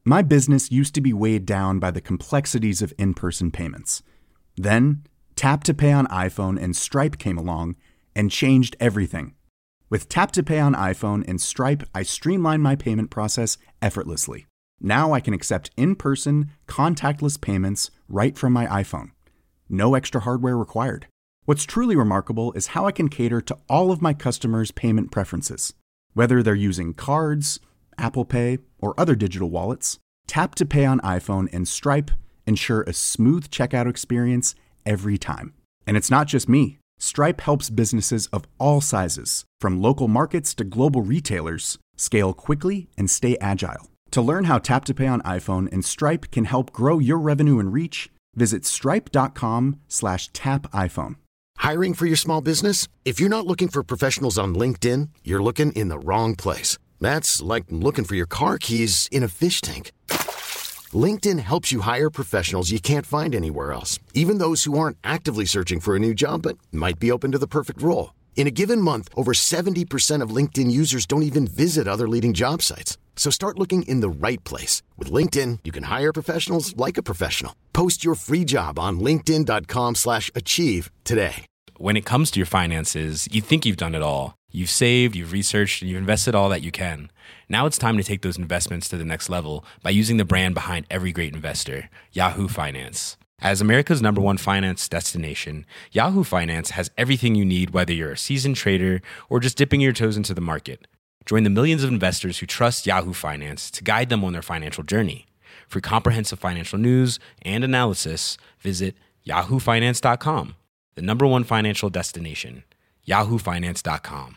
My business used to be weighed down by the complexities of in-person payments. Then, Tap to Pay on iPhone and Stripe came along and changed everything. With Tap to Pay on iPhone and Stripe, I streamlined my payment process effortlessly. Now I can accept in-person, contactless payments right from my iPhone. No extra hardware required. What's truly remarkable is how I can cater to all of my customers' payment preferences. Whether they're using cards, Apple Pay, or other digital wallets, Tap to Pay on iPhone and Stripe ensure a smooth checkout experience every time. And it's not just me. Stripe helps businesses of all sizes, from local markets to global retailers, scale quickly and stay agile. To learn how Tap to Pay on iPhone and Stripe can help grow your revenue and reach, visit stripe.com/tapiphone. Hiring for your small business? If you're not looking for professionals on LinkedIn, you're looking in the wrong place. That's like looking for your car keys in a fish tank. LinkedIn helps you hire professionals you can't find anywhere else, even those who aren't actively searching for a new job but might be open to the perfect role. In a given month, over 70% of LinkedIn users don't even visit other leading job sites. So start looking in the right place. With LinkedIn, you can hire professionals like a professional. Post your free job on linkedin.com/achieve today. When it comes to your finances, you think you've done it all. You've saved, you've researched, and you've invested all that you can. Now it's time to take those investments to the next level by using the brand behind every great investor, Yahoo Finance. As America's #1 finance destination, Yahoo Finance has everything you need, whether you're a seasoned trader or just dipping your toes into the market. Join the millions of investors who trust Yahoo Finance to guide them on their financial journey. For comprehensive financial news and analysis, visit yahoofinance.com, the #1 financial destination, yahoofinance.com.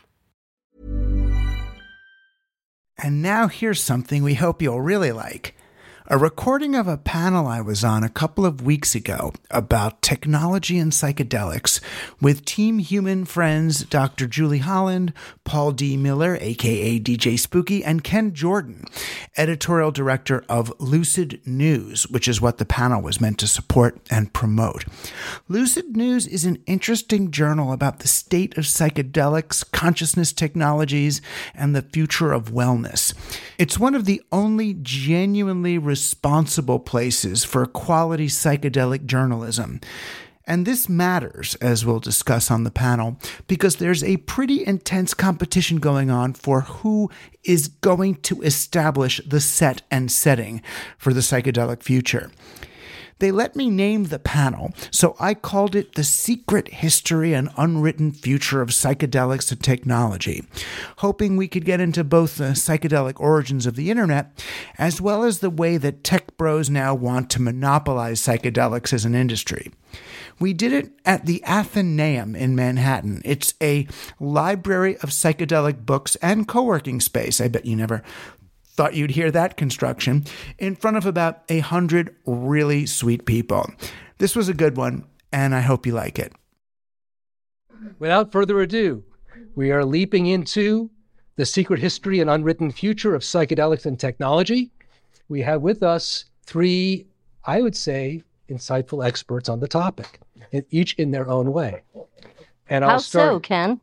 And now here's something we hope you'll really like. A recording of a panel I was on a couple of weeks ago about technology and psychedelics with Team Human friends Dr. Julie Holland, Paul D. Miller, aka DJ Spooky, and Ken Jordan, editorial director of Lucid News, which is what the panel was meant to support and promote. Lucid News is an interesting journal about the state of psychedelics, consciousness technologies, and the future of wellness. It's one of the only genuinely responsible places for quality psychedelic journalism. And this matters, as we'll discuss on the panel, because there's a pretty intense competition going on for who is going to establish the set and setting for the psychedelic future. They let me name the panel, so I called it The Secret History and Unwritten Future of Psychedelics and Technology, hoping we could get into both the psychedelic origins of the internet, as well as the way that tech bros now want to monopolize psychedelics as an industry. We did it at the Athenaeum in Manhattan. It's a library of psychedelic books and co-working space. I bet you never thought you'd hear that construction, in front of about 100 really sweet people. This was a good one, and I hope you like it. Without further ado, we are leaping into The Secret History and Unwritten Future of Psychedelics and Technology. We have with us three, I would say, insightful experts on the topic, each in their own way. And I'll start. So, Ken?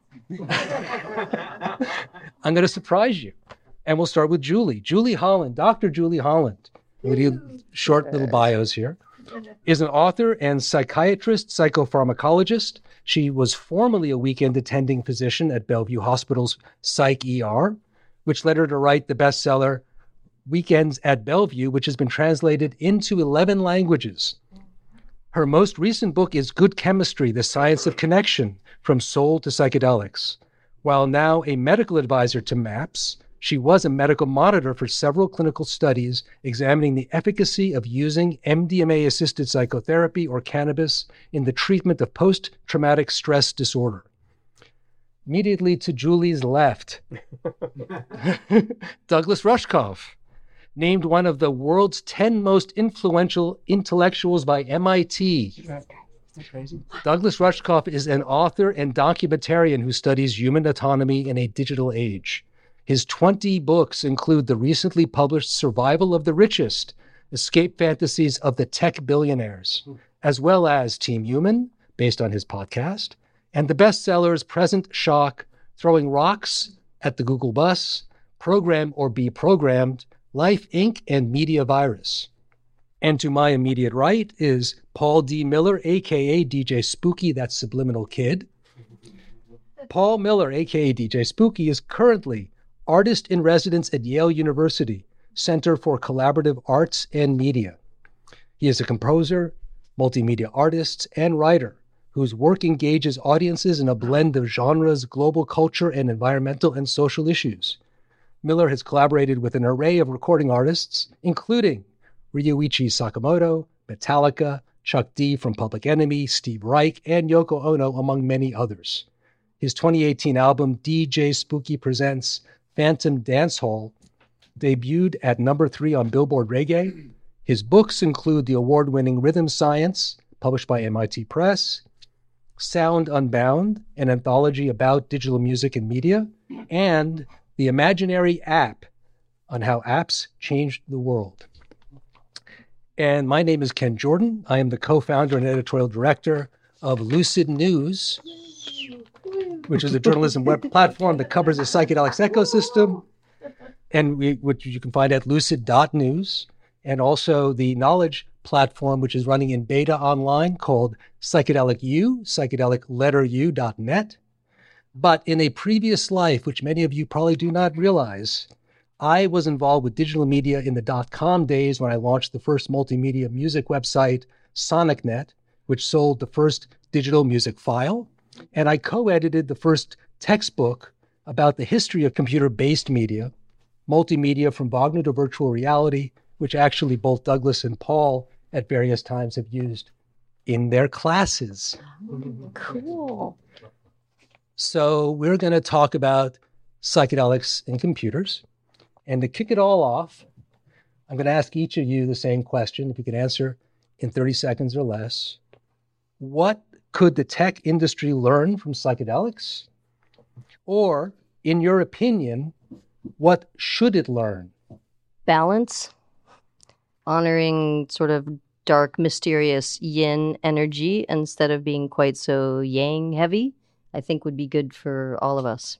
I'm going to surprise you. And we'll start with Julie. Julie Holland, Dr. Julie Holland. We'll do short little bios here. Is an author and psychiatrist, psychopharmacologist. She was formerly a weekend attending physician at Bellevue Hospital's Psych ER, which led her to write the bestseller Weekends at Bellevue, which has been translated into 11 languages. Her most recent book is Good Chemistry, The Science of Connection, From Soul to Psychedelics. While now a medical advisor to MAPS, she was a medical monitor for several clinical studies examining the efficacy of using MDMA-assisted psychotherapy or cannabis in the treatment of post-traumatic stress disorder. Immediately to Julie's left, Douglas Rushkoff, named one of the world's 10 most influential intellectuals by MIT. Is that crazy? Douglas Rushkoff is an author and documentarian who studies human autonomy in a digital age. His 20 books include the recently published Survival of the Richest, Escape Fantasies of the Tech Billionaires, as well as Team Human, based on his podcast, and the bestsellers Present Shock, Throwing Rocks at the Google Bus, Program or Be Programmed, Life Inc., and Media Virus. And to my immediate right is Paul D. Miller, a.k.a. DJ Spooky, that's Subliminal Kid. Paul Miller, a.k.a. DJ Spooky, is currently artist in residence at Yale University, Center for Collaborative Arts and Media. He is a composer, multimedia artist, and writer whose work engages audiences in a blend of genres, global culture, and environmental and social issues. Miller has collaborated with an array of recording artists, including Ryuichi Sakamoto, Metallica, Chuck D from Public Enemy, Steve Reich, and Yoko Ono, among many others. His 2018 album, DJ Spooky Presents Phantom Dance Hall, debuted at number 3 on Billboard Reggae. His books include the award-winning Rhythm Science, published by MIT Press, Sound Unbound, an anthology about digital music and media, and The Imaginary App, on how apps changed the world. And my name is Ken Jordan. I am the co-founder and editorial director of Lucid News, which is a journalism web platform that covers the psychedelics ecosystem, and which you can find at lucid.news, and also the knowledge platform, which is running in beta online, called Psychedelic U, psychedelicletteru.net. But in a previous life, which many of you probably do not realize, I was involved with digital media in the .com days when I launched the first multimedia music website, SonicNet, which sold the first digital music file. And I co-edited the first textbook about the history of computer-based media, multimedia from Wagner to virtual reality, which actually both Douglas and Paul at various times have used in their classes. Cool. So we're going to talk about psychedelics and computers. And to kick it all off, I'm going to ask each of you the same question, if you could answer in 30 seconds or less. What could the tech industry learn from psychedelics? Or, in your opinion, what should it learn? Balance, honoring sort of dark, mysterious yin energy instead of being quite so yang heavy, I think would be good for all of us.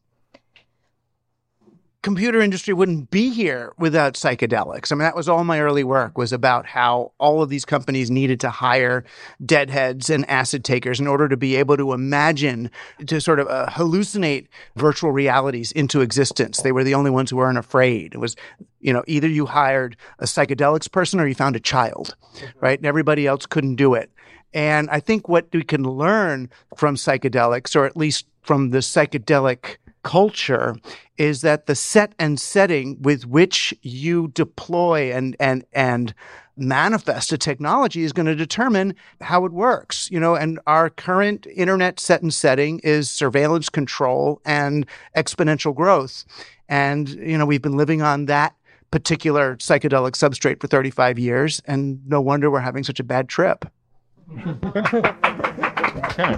Computer industry wouldn't be here without psychedelics. I mean, that was all my early work, was about how all of these companies needed to hire deadheads and acid takers in order to be able to imagine, to sort of hallucinate virtual realities into existence. They were the only ones who weren't afraid. It was, either you hired a psychedelics person or you found a child, right? And everybody else couldn't do it. And I think what we can learn from psychedelics, or at least from the psychedelic culture, is that the set and setting with which you deploy and manifest a technology is going to determine how it works. And our current internet set and setting is surveillance control and exponential growth. And, we've been living on that particular psychedelic substrate for 35 years, and no wonder we're having such a bad trip. Okay.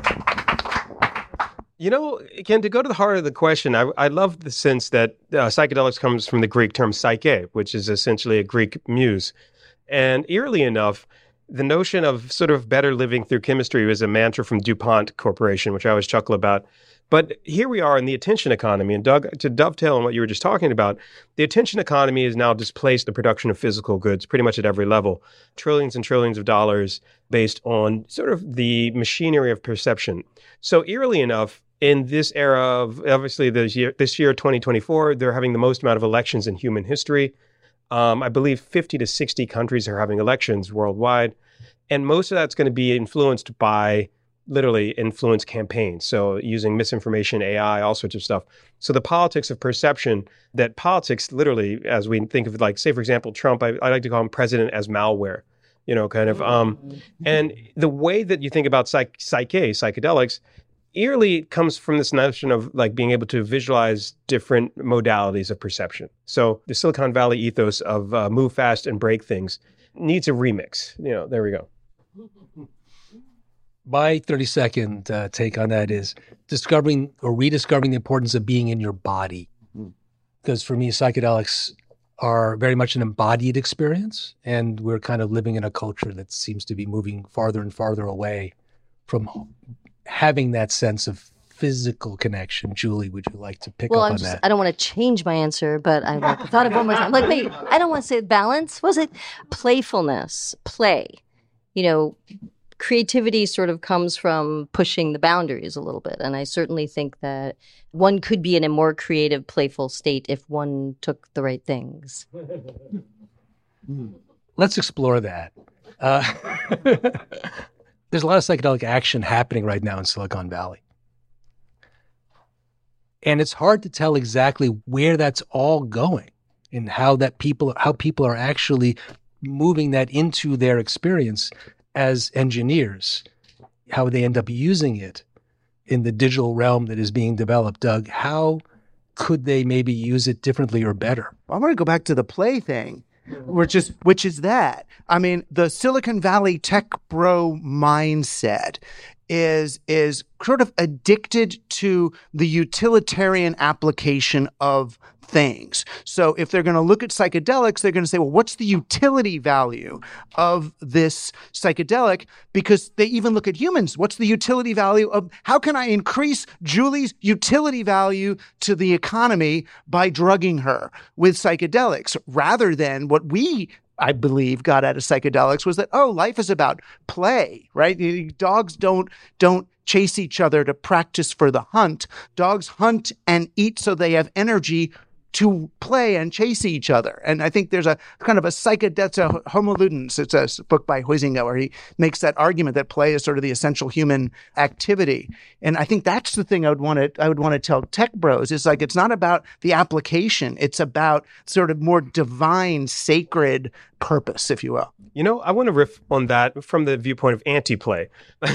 Ken, to go to the heart of the question, I love the sense that psychedelics comes from the Greek term psyche, which is essentially a Greek muse. And eerily enough, the notion of sort of better living through chemistry was a mantra from DuPont Corporation, which I always chuckle about. But here we are in the attention economy. And Doug, to dovetail on what you were just talking about, the attention economy has now displaced the production of physical goods pretty much at every level. Trillions and trillions of dollars based on sort of the machinery of perception. So eerily enough, in this era of, obviously, this year, 2024, they're having the most amount of elections in human history. I believe 50 to 60 countries are having elections worldwide. And most of that's going to be influenced by literally influence campaigns. So using misinformation, AI, all sorts of stuff. So the politics of perception, that politics literally, as we think of it, like, say, for example, Trump, I like to call him president as malware, and the way that you think about psychedelics, eerily comes from this notion of like being able to visualize different modalities of perception. So the Silicon Valley ethos of move fast and break things needs a remix. There we go. My 30-second take on that is discovering or rediscovering the importance of being in your body. Because for me, psychedelics are very much an embodied experience, and we're kind of living in a culture that seems to be moving farther and farther away from having that sense of physical connection. Julie, would you like to pick Well, up on that? I don't want to change my answer, but I thought of one more time. Like, wait, I don't want to say balance. Was it playfulness, play? Creativity sort of comes from pushing the boundaries a little bit. And I certainly think that one could be in a more creative, playful state if one took the right things. Let's explore that. There's a lot of psychedelic action happening right now in Silicon Valley. And it's hard to tell exactly where that's all going and how people are actually moving that into their experience as engineers, how they end up using it in the digital realm that is being developed. Doug, how could they maybe use it differently or better? I want to go back to the play thing, which is that. I mean, the Silicon Valley tech bro mindset is sort of addicted to the utilitarian application of things. So if they're going to look at psychedelics, they're going to say, well, what's the utility value of this psychedelic? Because they even look at humans. What's the utility value of, how can I increase Julie's utility value to the economy by drugging her with psychedelics, rather than what I believe got out of psychedelics was that, life is about play, right? Dogs don't chase each other to practice for the hunt. Dogs hunt and eat so they have energy to play and chase each other. And I think there's a kind of a psychedelic Homo Ludens. It's a book by Huizinga where he makes that argument that play is sort of the essential human activity. And I think that's the thing I would want to tell tech bros is like, it's not about the application. It's about sort of more divine, sacred purpose, if you will. I want to riff on that from the viewpoint of anti-play.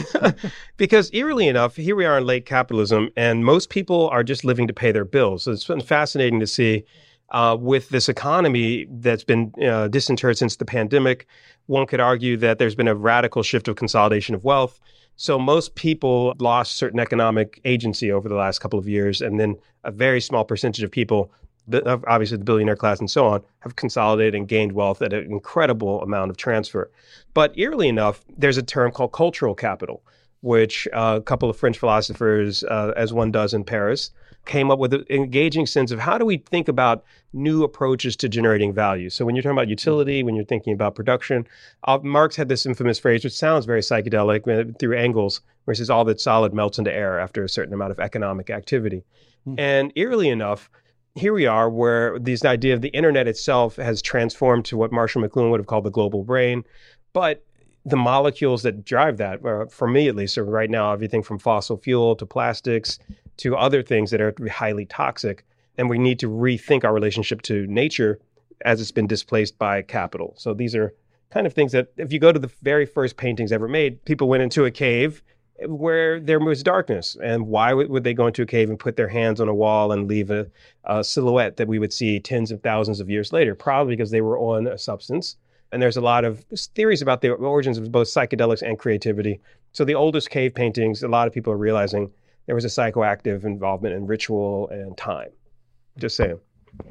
Because eerily enough, here we are in late capitalism, and most people are just living to pay their bills. So it's been fascinating to see with this economy that's been disinterred since the pandemic. One could argue that there's been a radical shift of consolidation of wealth. So most people lost certain economic agency over the last couple of years, and then a very small percentage of people, obviously the billionaire class and so on, have consolidated and gained wealth at an incredible amount of transfer. But eerily enough, there's a term called cultural capital, which a couple of French philosophers, as one does in Paris, came up with an engaging sense of how do we think about new approaches to generating value. So when you're talking about utility, when you're thinking about production, Marx had this infamous phrase, which sounds very psychedelic through Engels, where he says all that's solid melts into air after a certain amount of economic activity. And eerily enough, here we are where this idea of the internet itself has transformed to what Marshall McLuhan would have called the global brain. But the molecules that drive that, for me at least, are right now everything from fossil fuel to plastics to other things that are highly toxic. And we need to rethink our relationship to nature as it's been displaced by capital. So these are kind of things that if you go to the very first paintings ever made, people went into a cave where there was darkness. And why would they go into a cave and put their hands on a wall and leave a silhouette that we would see tens of thousands of years later? Probably because they were on a substance. And there's a lot of theories about the origins of both psychedelics and creativity. So the oldest cave paintings, a lot of people are realizing there was a psychoactive involvement in ritual and time. Just saying.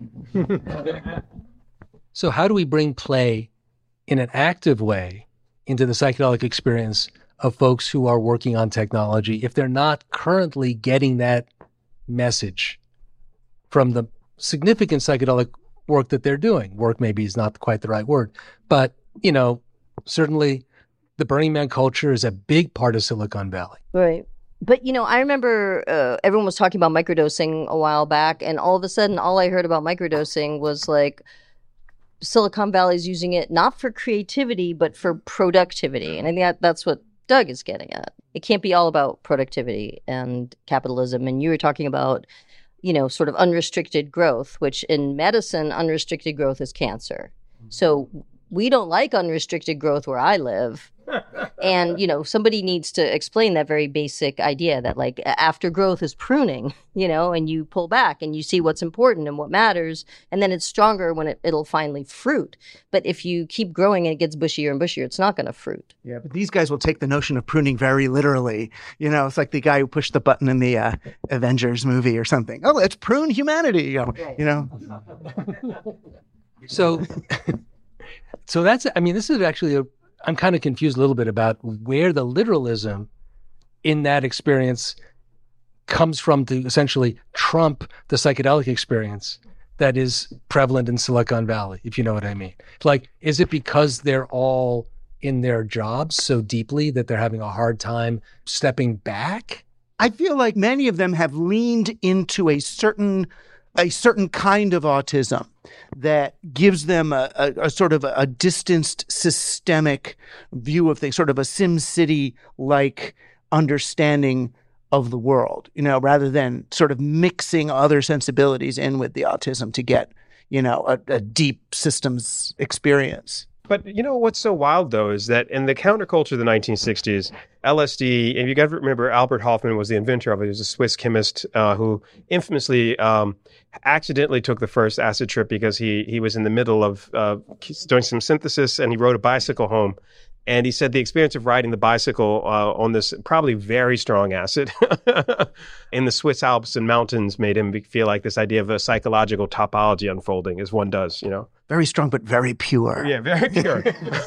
So how do we bring play in an active way into the psychedelic experience of folks who are working on technology if they're not currently getting that message from the significant psychedelic work that they're doing? Work maybe is not quite the right word, but, certainly the Burning Man culture is a big part of Silicon Valley. Right. But, I remember everyone was talking about microdosing a while back, and all of a sudden, all I heard about microdosing was like Silicon Valley's using it not for creativity, but for productivity. And I think that's what Doug is getting at. It can't be all about productivity and capitalism. And you were talking about, sort of unrestricted growth, which in medicine, unrestricted growth is cancer. So we don't like unrestricted growth where I live. And, somebody needs to explain that very basic idea that like after growth is pruning, and you pull back and you see what's important and what matters. And then it's stronger when it'll finally fruit. But if you keep growing and it gets bushier and bushier, it's not going to fruit. Yeah, but these guys will take the notion of pruning very literally. It's like the guy who pushed the button in the Avengers movie or something. Oh, let's prune humanity, So that's, this is actually I'm kind of confused a little bit about where the literalism in that experience comes from to essentially trump the psychedelic experience that is prevalent in Silicon Valley, if you know what I mean. Like, is it because they're all in their jobs so deeply that they're having a hard time stepping back? I feel like many of them have leaned into a certain kind of autism that gives them a sort of a distanced, systemic view of things, sort of a SimCity-like understanding of the world, rather than sort of mixing other sensibilities in with the autism to get, a deep systems experience. But what's so wild, though, is that in the counterculture of the 1960s, LSD, and you got to remember Albert Hofmann was the inventor of it. He was a Swiss chemist who infamously accidentally took the first acid trip because he was in the middle of doing some synthesis, and he rode a bicycle home. And he said the experience of riding the bicycle on this probably very strong acid in the Swiss Alps and mountains made him feel like this idea of a psychological topology unfolding, as one does, Very strong, but very pure. Yeah, very pure.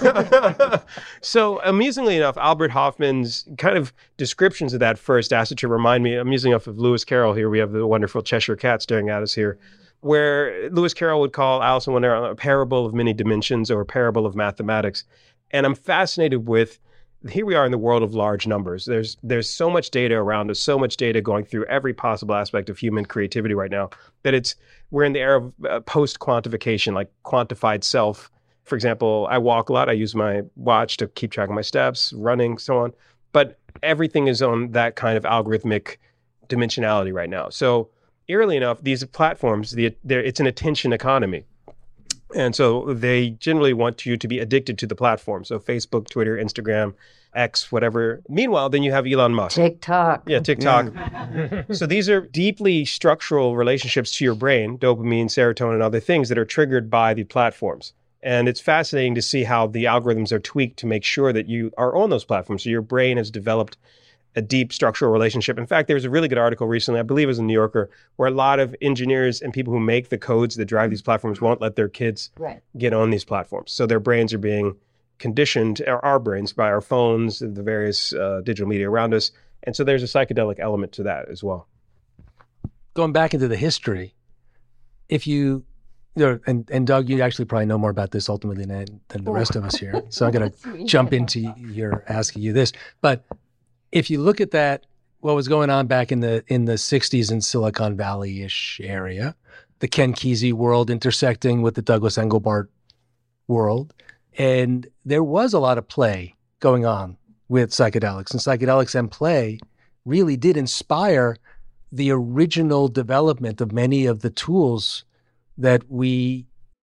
So amusingly enough, Albert Hofmann's kind of descriptions of that first acid trip remind me, amusing enough, of Lewis Carroll. Here we have the wonderful Cheshire Cat staring at us here, where Lewis Carroll would call Alice in Wonderland a parable of many dimensions or a parable of mathematics. And I'm fascinated with, here we are in the world of large numbers. There's so much data around us, so much data going through every possible aspect of human creativity right now, that we're in the era of post-quantification, like quantified self. For example, I walk a lot. I use my watch to keep track of my steps, running, so on. But everything is on that kind of algorithmic dimensionality right now. So eerily enough, these platforms, it's an attention economy. And so they generally want you to be addicted to the platform. So Facebook, Twitter, Instagram, X, whatever. Meanwhile, then you have Elon Musk. TikTok. Yeah, TikTok. Yeah. So these are deeply structural relationships to your brain, dopamine, serotonin, and other things that are triggered by the platforms. And it's fascinating to see how the algorithms are tweaked to make sure that you are on those platforms. So your brain has developed a deep structural relationship. In fact, there was a really good article recently, I believe it was in New Yorker, where a lot of engineers and people who make the codes that drive these platforms won't let their kids get on these platforms. So their brains are being conditioned, or our brains, by our phones, the various digital media around us. And so there's a psychedelic element to that as well. Going back into the history, if you, and Doug, you actually probably know more about this ultimately than the rest of us here. So I'm going to jump into your asking you this. But if you look at that, what was going on back in the 60s in Silicon Valley-ish area, the Ken Kesey world intersecting with the Douglas Engelbart world, and there was a lot of play going on with psychedelics, and psychedelics and play really did inspire the original development of many of the tools that we.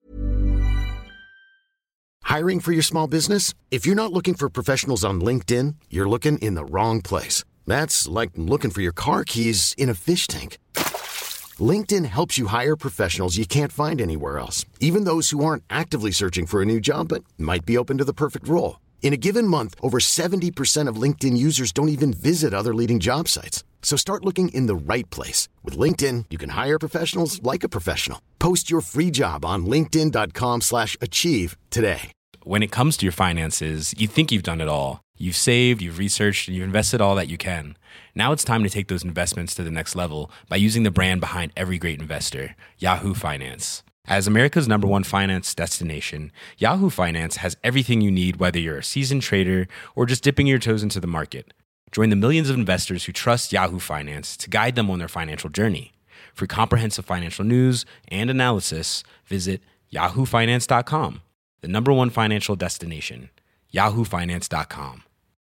Hiring for your small business? If you're not looking for professionals on LinkedIn, you're looking in the wrong place. That's like looking for your car keys in a fish tank. LinkedIn helps you hire professionals you can't find anywhere else, even those who aren't actively searching for a new job but might be open to the perfect role. In a given month, over 70% of LinkedIn users don't even visit other leading job sites. So start looking in the right place. With LinkedIn, you can hire professionals like a professional. Post your free job on linkedin.com/achieve today. When it comes to your finances, you think you've done it all. You've saved, you've researched, and you've invested all that you can. Now it's time to take those investments to the next level by using the brand behind every great investor, Yahoo Finance. As America's #1 finance destination, Yahoo Finance has everything you need, whether you're a seasoned trader or just dipping your toes into the market. Join the millions of investors who trust Yahoo Finance to guide them on their financial journey. For comprehensive financial news and analysis, visit yahoofinance.com, the #1 financial destination, yahoofinance.com.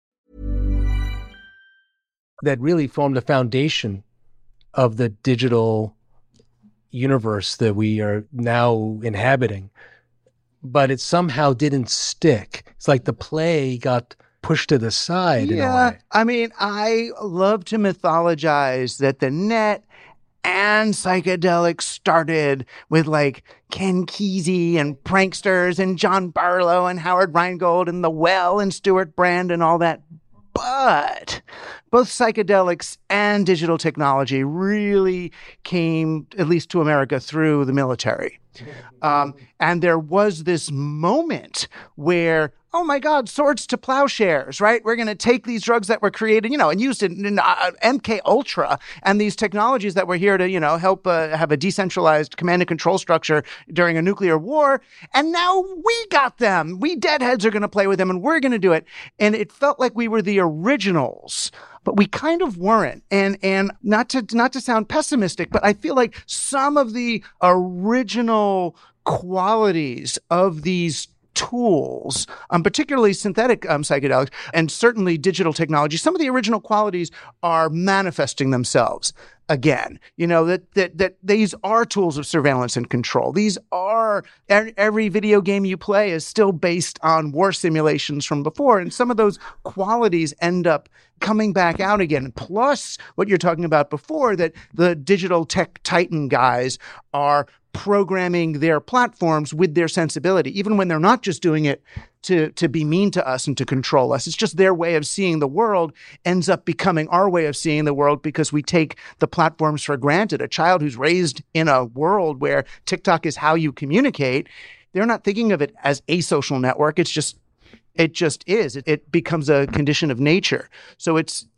That really formed the foundation of the digital universe that we are now inhabiting. But it somehow didn't stick. It's like the play got pushed to the side in a way. I mean, I love to mythologize that the net and psychedelics started with like Ken Kesey and pranksters and John Barlow and Howard Rheingold and The Well and Stuart Brand and all that. But both psychedelics and digital technology really came, at least to America, through the military. And there was this moment where, oh my God, swords to plowshares, right? We're going to take these drugs that were created, and used in MK Ultra and these technologies that were here to, help have a decentralized command and control structure during a nuclear war. And now we got them. We deadheads are going to play with them and we're going to do it. And it felt like we were the originals, but we kind of weren't. And not to sound pessimistic, but I feel like some of the original qualities of these tools, particularly synthetic psychedelics, and certainly digital technology, some of the original qualities are manifesting themselves again. That these are tools of surveillance and control. These are, every video game you play is still based on war simulations from before, and some of those qualities end up coming back out again. Plus what you're talking about before, that the digital tech titan guys are programming their platforms with their sensibility, even when they're not just doing it to be mean to us and to control us. It's just their way of seeing the world ends up becoming our way of seeing the world because we take the platforms for granted. A child who's raised in a world where TikTok is how you communicate, they're not thinking of it as a social network. It just is. It becomes a condition of nature. So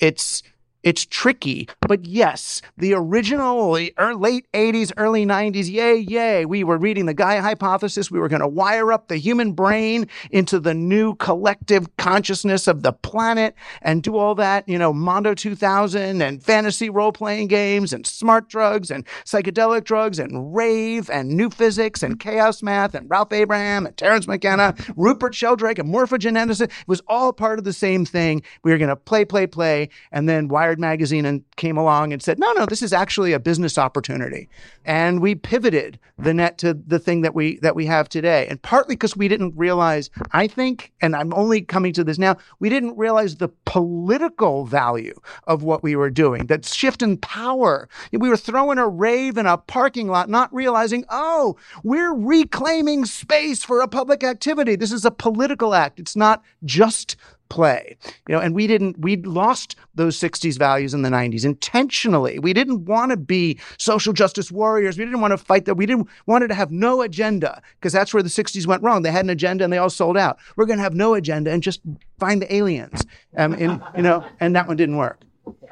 it's tricky, but yes, the original late 80s, early 90s, yay. We were reading the Gaia hypothesis. We were going to wire up the human brain into the new collective consciousness of the planet and do all that, Mondo 2000 and fantasy role-playing games and smart drugs and psychedelic drugs and rave and new physics and chaos math and Ralph Abraham and Terence McKenna, Rupert Sheldrake and morphogenesis. It was all part of the same thing. We were going to play, and then Wired magazine and came along and said, no, this is actually a business opportunity. And we pivoted the net to the thing that we have today. And partly because we didn't realize, I think, and I'm only coming to this now, we didn't realize the political value of what we were doing, that shift in power. We were throwing a rave in a parking lot, not realizing, we're reclaiming space for a public activity. This is a political act. It's not just play, and we lost those 60s values in the 90s intentionally. We didn't want to be social justice warriors. We didn't want to fight that. We wanted to have no agenda, because that's where the 60s went wrong. They had an agenda and they all sold out. We're going to have no agenda and just find the aliens. And that one didn't work.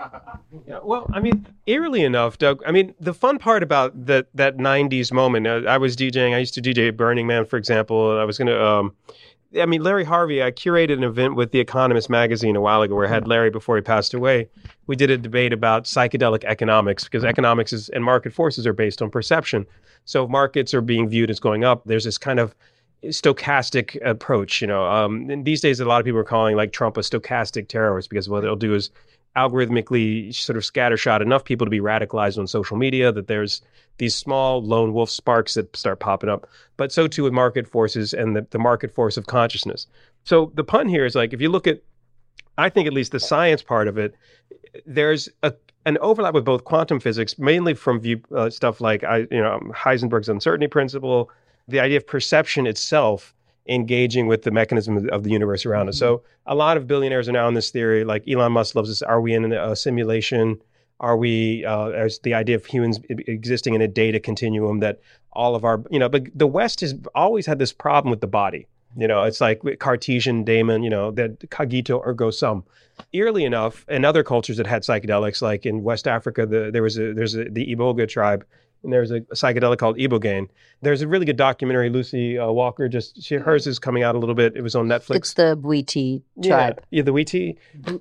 Yeah, well, eerily enough, Doug, the fun part about that 90s moment, I was DJing. I used to DJ at Burning Man, for example. I was going to Larry Harvey, I curated an event with The Economist magazine a while ago where I had Larry before he passed away. We did a debate about psychedelic economics, because economics and market forces are based on perception. So if markets are being viewed as going up, there's this kind of stochastic approach. And these days, a lot of people are calling Trump a stochastic terrorist, because what they'll do is algorithmically sort of scattershot enough people to be radicalized on social media that there's these small lone wolf sparks that start popping up. But so too with market forces and the market force of consciousness. So the pun here is if you look at, I think at least the science part of it, there's an overlap with both quantum physics, mainly from stuff like Heisenberg's uncertainty principle, the idea of perception itself engaging with the mechanism of the universe around us. So a lot of billionaires are now in this theory, like Elon Musk loves this. Are we in a simulation? Are we, as the idea of humans existing in a data continuum that all of our, but the West has always had this problem with the body. It's like Cartesian daemon, that cogito ergo sum. Eerily enough, in other cultures that had psychedelics, like in West Africa, there's the Iboga tribe, and there's a psychedelic called Ibogaine. There's a really good documentary, Lucy Walker, hers is coming out a little bit. It was on Netflix. It's the Bwiti tribe. Yeah, the Bwiti.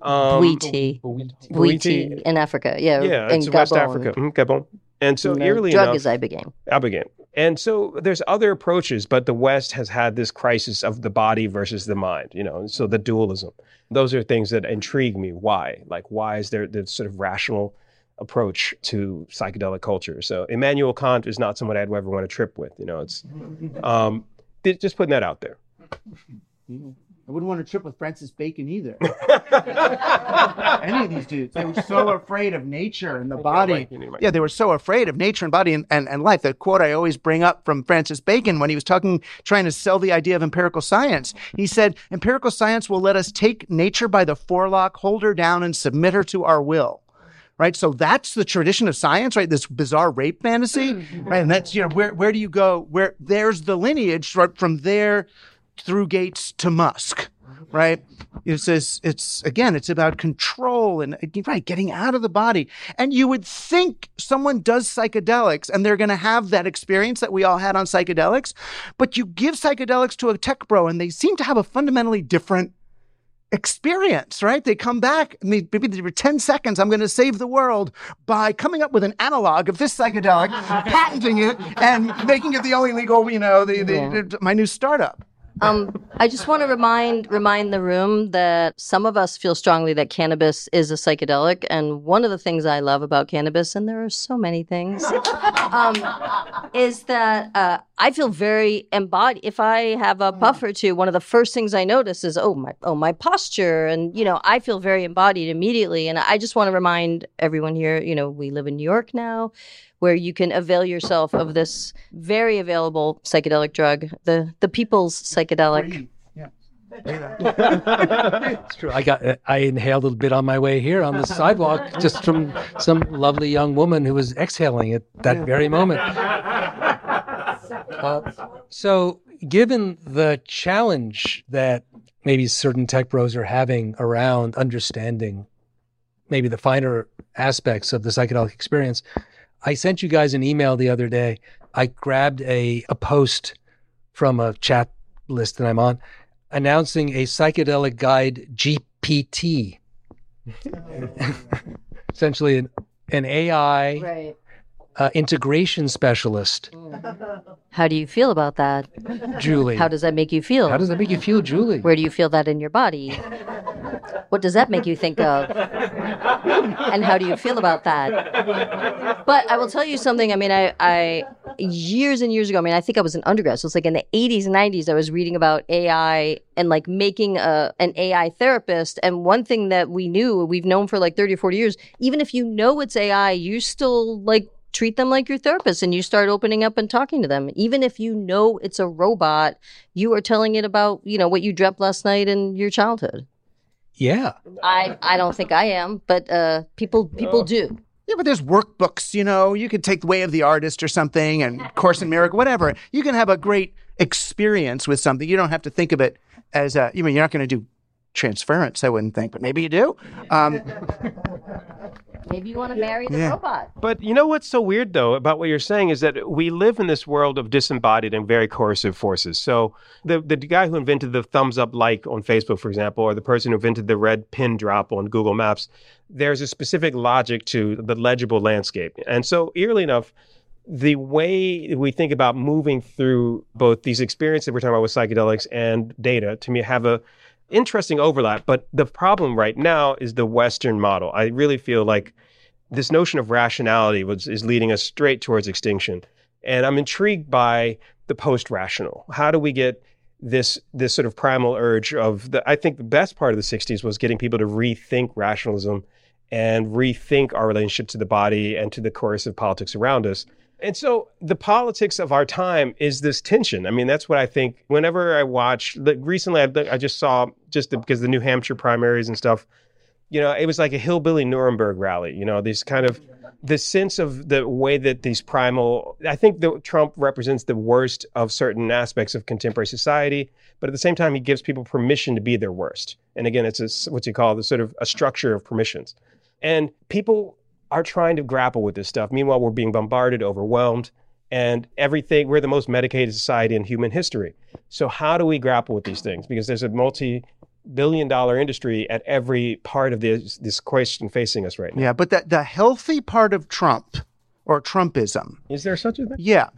Bwiti in Africa. Yeah, it's in West Gabon. Africa. Gabon. And so eerily enough. Drug is Ibogaine. Ibogaine. And so there's other approaches, but the West has had this crisis of the body versus the mind, so the dualism. Those are things that intrigue me. Why? Why is there this sort of rational approach to psychedelic culture? So Immanuel Kant is not someone I'd ever want to trip with. It's just putting that out there. I wouldn't want to trip with Francis Bacon either. Any of these dudes. They were so afraid of nature and the body. Yeah, they were so afraid of nature and body and life. The quote I always bring up from Francis Bacon when he was trying to sell the idea of empirical science. He said, empirical science will let us take nature by the forelock, hold her down, and submit her to our will. right? So that's the tradition of science, right? This bizarre rape fantasy, right? And that's, where do you go? There's the lineage right from there through Gates to Musk, right? It's about control and, right, getting out of the body. And you would think someone does psychedelics and they're going to have that experience that we all had on psychedelics, but you give psychedelics to a tech bro and they seem to have a fundamentally different experience, right? They come back, maybe for 10 seconds, I'm going to save the world by coming up with an analog of this psychedelic, patenting it, and making it the only legal, my new startup. I just want to remind the room that some of us feel strongly that cannabis is a psychedelic, and one of the things I love about cannabis, and there are so many things, is that I feel very embodied. If I have a puff or two, one of the first things I notice is my posture, and I feel very embodied immediately. And I just want to remind everyone here, we live in New York now, where you can avail yourself of this very available psychedelic drug, the people's psychedelic. Yeah. It's true. I inhaled a bit on my way here on the sidewalk, just from some lovely young woman who was exhaling at that very moment. So given the challenge that maybe certain tech bros are having around understanding maybe the finer aspects of the psychedelic experience, I sent you guys an email the other day. I grabbed a post from a chat list that I'm on announcing a psychedelic guide GPT. Essentially an AI Right. Integration specialist. How do you feel about that? Julie. How does that make you feel? How does that make you feel, Julie? Where do you feel that in your body? What does that make you think of? And how do you feel about that? But I will tell you something. I mean, I years and years ago, I think I was an undergrad. So it's like in the 80s and 90s, I was reading about AI and like making an AI therapist. And one thing that we've known for like 30 or 40 years, even if you know it's AI, you still like treat them like your therapist and you start opening up and talking to them. Even if you know it's a robot, you are telling it about, what you dreamt last night in your childhood. Yeah. I don't think I am, but people do. Yeah, but there's workbooks, you could take The Way of the Artist or something and Course in Miracles, whatever. You can have a great experience with something. You don't have to think of it as you're not going to do transference, I wouldn't think, but maybe you do. Maybe you want to marry the robot. But what's so weird, though, about what you're saying is that we live in this world of disembodied and very coercive forces. So the guy who invented the thumbs up like on Facebook, for example, or the person who invented the red pin drop on Google Maps, there's a specific logic to the legible landscape. And so, eerily enough, the way we think about moving through both these experiences that we're talking about with psychedelics and data, to me, have a interesting overlap. But the problem right now is the Western model. I really feel like this notion of rationality is leading us straight towards extinction. And I'm intrigued by the post-rational. How do we get this sort of primal urge of I think the best part of the 60s was getting people to rethink rationalism and rethink our relationship to the body and to the coercive politics around us. And so the politics of our time is this tension. That's what I think whenever I watch. Recently, I just saw, because the New Hampshire primaries and stuff, it was like a hillbilly Nuremberg rally. This kind of the sense of the way that these primal. I think that Trump represents the worst of certain aspects of contemporary society, but at the same time, he gives people permission to be their worst. And again, it's what you call the sort of a structure of permissions. And people are trying to grapple with this stuff. Meanwhile, we're being bombarded, overwhelmed, and everything. We're the most medicated society in human history. So how do we grapple with these things? Because there's a multi-billion-dollar industry at every part of this question facing us right now. Yeah, but the healthy part of Trump or Trumpism. Is there such a thing? Yeah.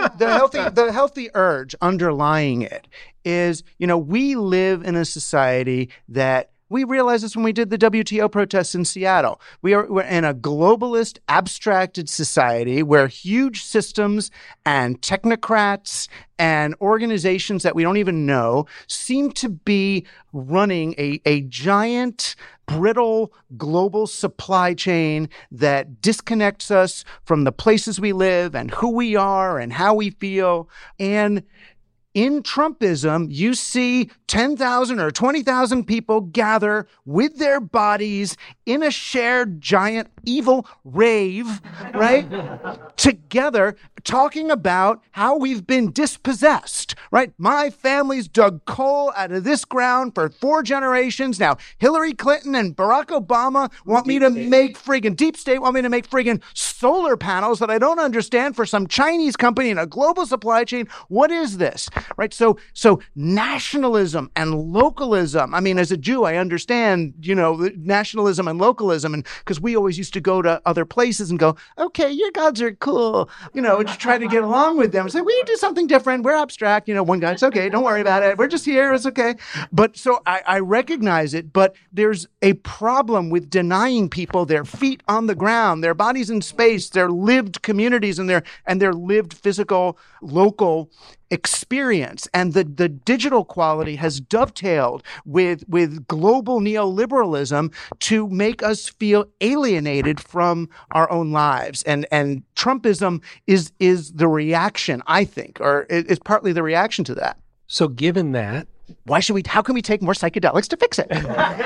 The healthy urge underlying it is, we live in a society that we realized this when we did the WTO protests in Seattle. We're in a globalist, abstracted society where huge systems and technocrats and organizations that we don't even know seem to be running a giant, brittle global supply chain that disconnects us from the places we live and who we are and how we feel. And in Trumpism, you see 10,000 or 20,000 people gather with their bodies in a shared giant evil rave, right? Together, talking about how we've been dispossessed, right? My family's dug coal out of this ground for 4 generations. Now, Hillary Clinton and Barack Obama want me to make friggin' deep state, want me to make friggin' solar panels that I don't understand for some Chinese company in a global supply chain. What is this? Right? So nationalism and localism. I mean, as a Jew, I understand, nationalism and localism, and because we always used to go to other places and go, okay, your gods are cool, and just try to get along with them. Say, we do something different. We're abstract. One guy, it's okay. Don't worry about it. We're just here. It's okay. But so I recognize it, but there's a problem with denying people their feet on the ground, their bodies in space, their lived communities, and their lived physical local experience. And the digital quality has dovetailed with global neoliberalism to make us feel alienated from our own lives. And Trumpism is the reaction, I think, or is partly the reaction to that. So given that, how can we take more psychedelics to fix it? Well,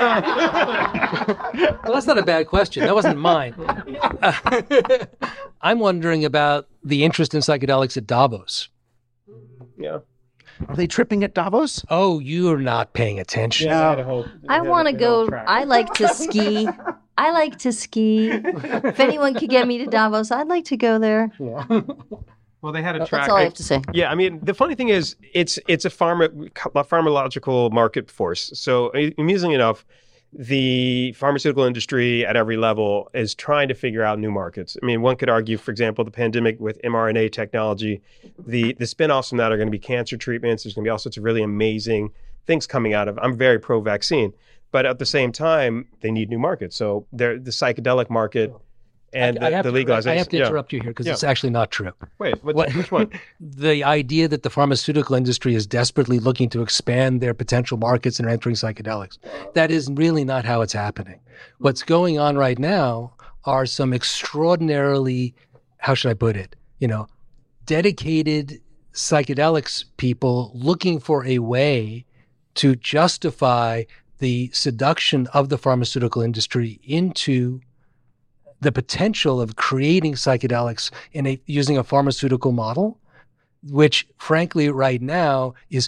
that's not a bad question. That wasn't mine. I'm wondering about the interest in psychedelics at Davos. Yeah. Are they tripping at Davos? Oh, you're not paying attention. Yeah, I want to go. I like to ski. If anyone could get me to Davos, I'd like to go there. Yeah. Well, they had a track. That's all I have to say. Yeah, I mean, the funny thing is, it's a pharmacological market force. So, amusingly enough, the pharmaceutical industry at every level is trying to figure out new markets. I mean, one could argue, for example, the pandemic with mRNA technology, the spin-offs from that are going to be cancer treatments. There's going to be all sorts of really amazing things coming out of. I'm very pro-vaccine, but at the same time, they need new markets. So the psychedelic market and the legalization. I have to interrupt you here because it's actually not true. Wait, which one? The idea that the pharmaceutical industry is desperately looking to expand their potential markets and entering psychedelics. That is really not how it's happening. What's going on right now are some extraordinarily, how should I put it, dedicated psychedelics people looking for a way to justify the seduction of the pharmaceutical industry into the potential of creating psychedelics using a pharmaceutical model, which frankly right now is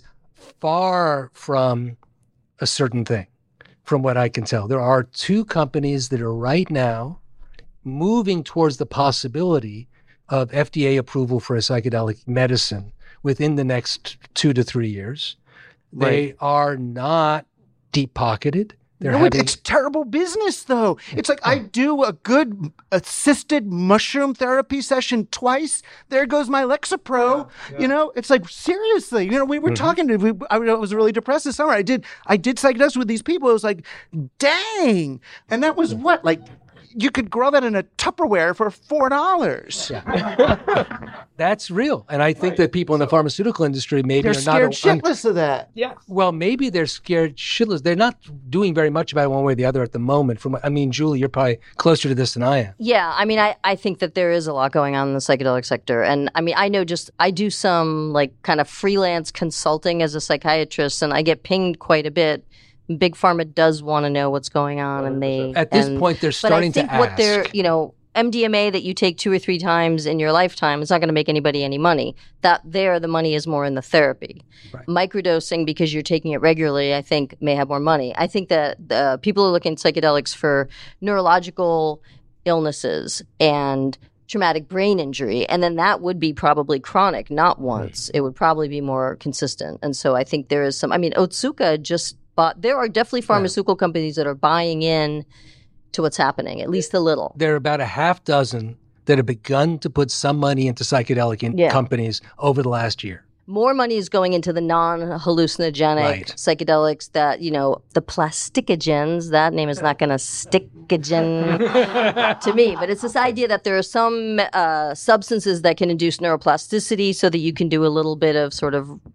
far from a certain thing, from what I can tell. There are 2 companies that are right now moving towards the possibility of FDA approval for a psychedelic medicine within the next 2 to 3 years. Right. They are not deep-pocketed. It's terrible business, though. It's like I do a good assisted mushroom therapy session twice. There goes my Lexapro. Yeah. It's like, seriously. We were talking to. I was really depressed this summer. I did psychedelics with these people. It was like, dang. And that was what, like, you could grow that in a Tupperware for $4. Yeah. That's real. And I think that people in the pharmaceutical industry maybe they're scared shitless of that. Yeah. Well, maybe they're scared shitless. They're not doing very much about it one way or the other at the moment. Julie, you're probably closer to this than I am. Yeah. I mean, I think that there is a lot going on in the psychedelic sector. And I mean, I do some like kind of freelance consulting as a psychiatrist, and I get pinged quite a bit. Big Pharma does want to know what's going on, and at this point they're starting to ask. But I think what they're, MDMA that you take 2 or 3 times in your lifetime is not going to make anybody any money. The money is more in the therapy. Right. Microdosing, because you're taking it regularly, I think may have more money. I think that people are looking at psychedelics for neurological illnesses and traumatic brain injury, and then that would be probably chronic, not once. It would probably be more consistent. And so I think there is some. I mean, Otsuka just. But there are definitely pharmaceutical companies that are buying in to what's happening, at least a little. There are about a half dozen that have begun to put some money into psychedelic companies over the last year. More money is going into the non-hallucinogenic psychedelics that, the plasticogens, that name is not going to stick-a-gen to me. But it's this idea that there are some substances that can induce neuroplasticity so that you can do a little bit of sort of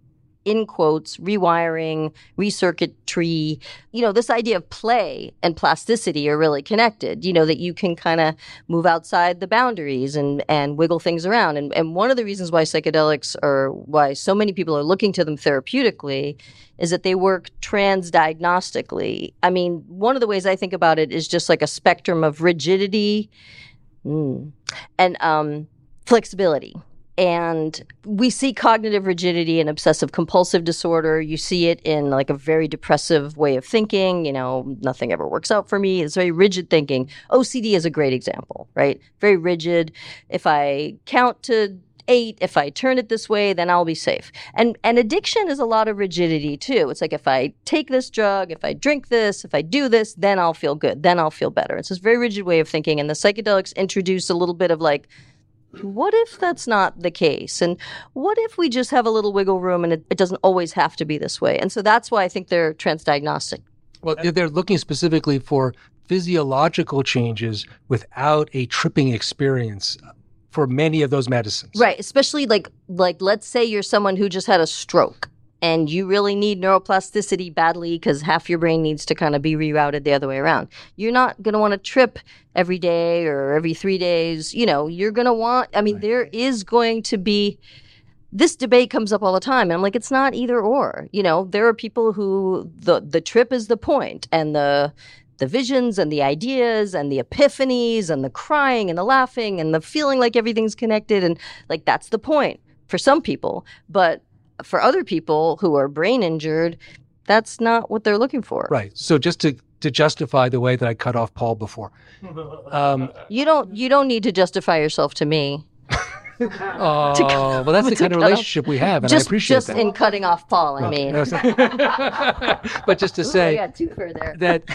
in quotes, rewiring, recircuitry. This idea of play and plasticity are really connected, that you can kind of move outside the boundaries and wiggle things around. And one of the reasons why psychedelics why so many people are looking to them therapeutically is that they work transdiagnostically. I mean, one of the ways I think about it is just like a spectrum of rigidity and flexibility. And we see cognitive rigidity and obsessive compulsive disorder. You see it in like a very depressive way of thinking. Nothing ever works out for me. It's very rigid thinking. OCD is a great example, right? Very rigid. If I count to 8, if I turn it this way, then I'll be safe. And addiction is a lot of rigidity too. It's like, if I take this drug, if I drink this, if I do this, then I'll feel good. Then I'll feel better. It's this very rigid way of thinking. And the psychedelics introduce a little bit of like, what if that's not the case? And what if we just have a little wiggle room and it doesn't always have to be this way? And so that's why I think they're transdiagnostic. Well, they're looking specifically for physiological changes without a tripping experience for many of those medicines. Right. Especially like let's say you're someone who just had a stroke and you really need neuroplasticity badly because half your brain needs to kind of be rerouted the other way around. You're not going to want to trip every day or every 3 days. You're going to want, there is going to be, this debate comes up all the time. And I'm like, it's not either or. There are people who the trip is the point, and the visions and the ideas and the epiphanies and the crying and the laughing and the feeling like everything's connected. And like, that's the point for some people. But for other people who are brain injured, that's not what they're looking for. Right. So just to justify the way that I cut off Paul before. You don't need to justify yourself to me. Well, that's the kind of relationship we have, and I appreciate that. Just in cutting off Paul, I mean. But just to say I got two for there. that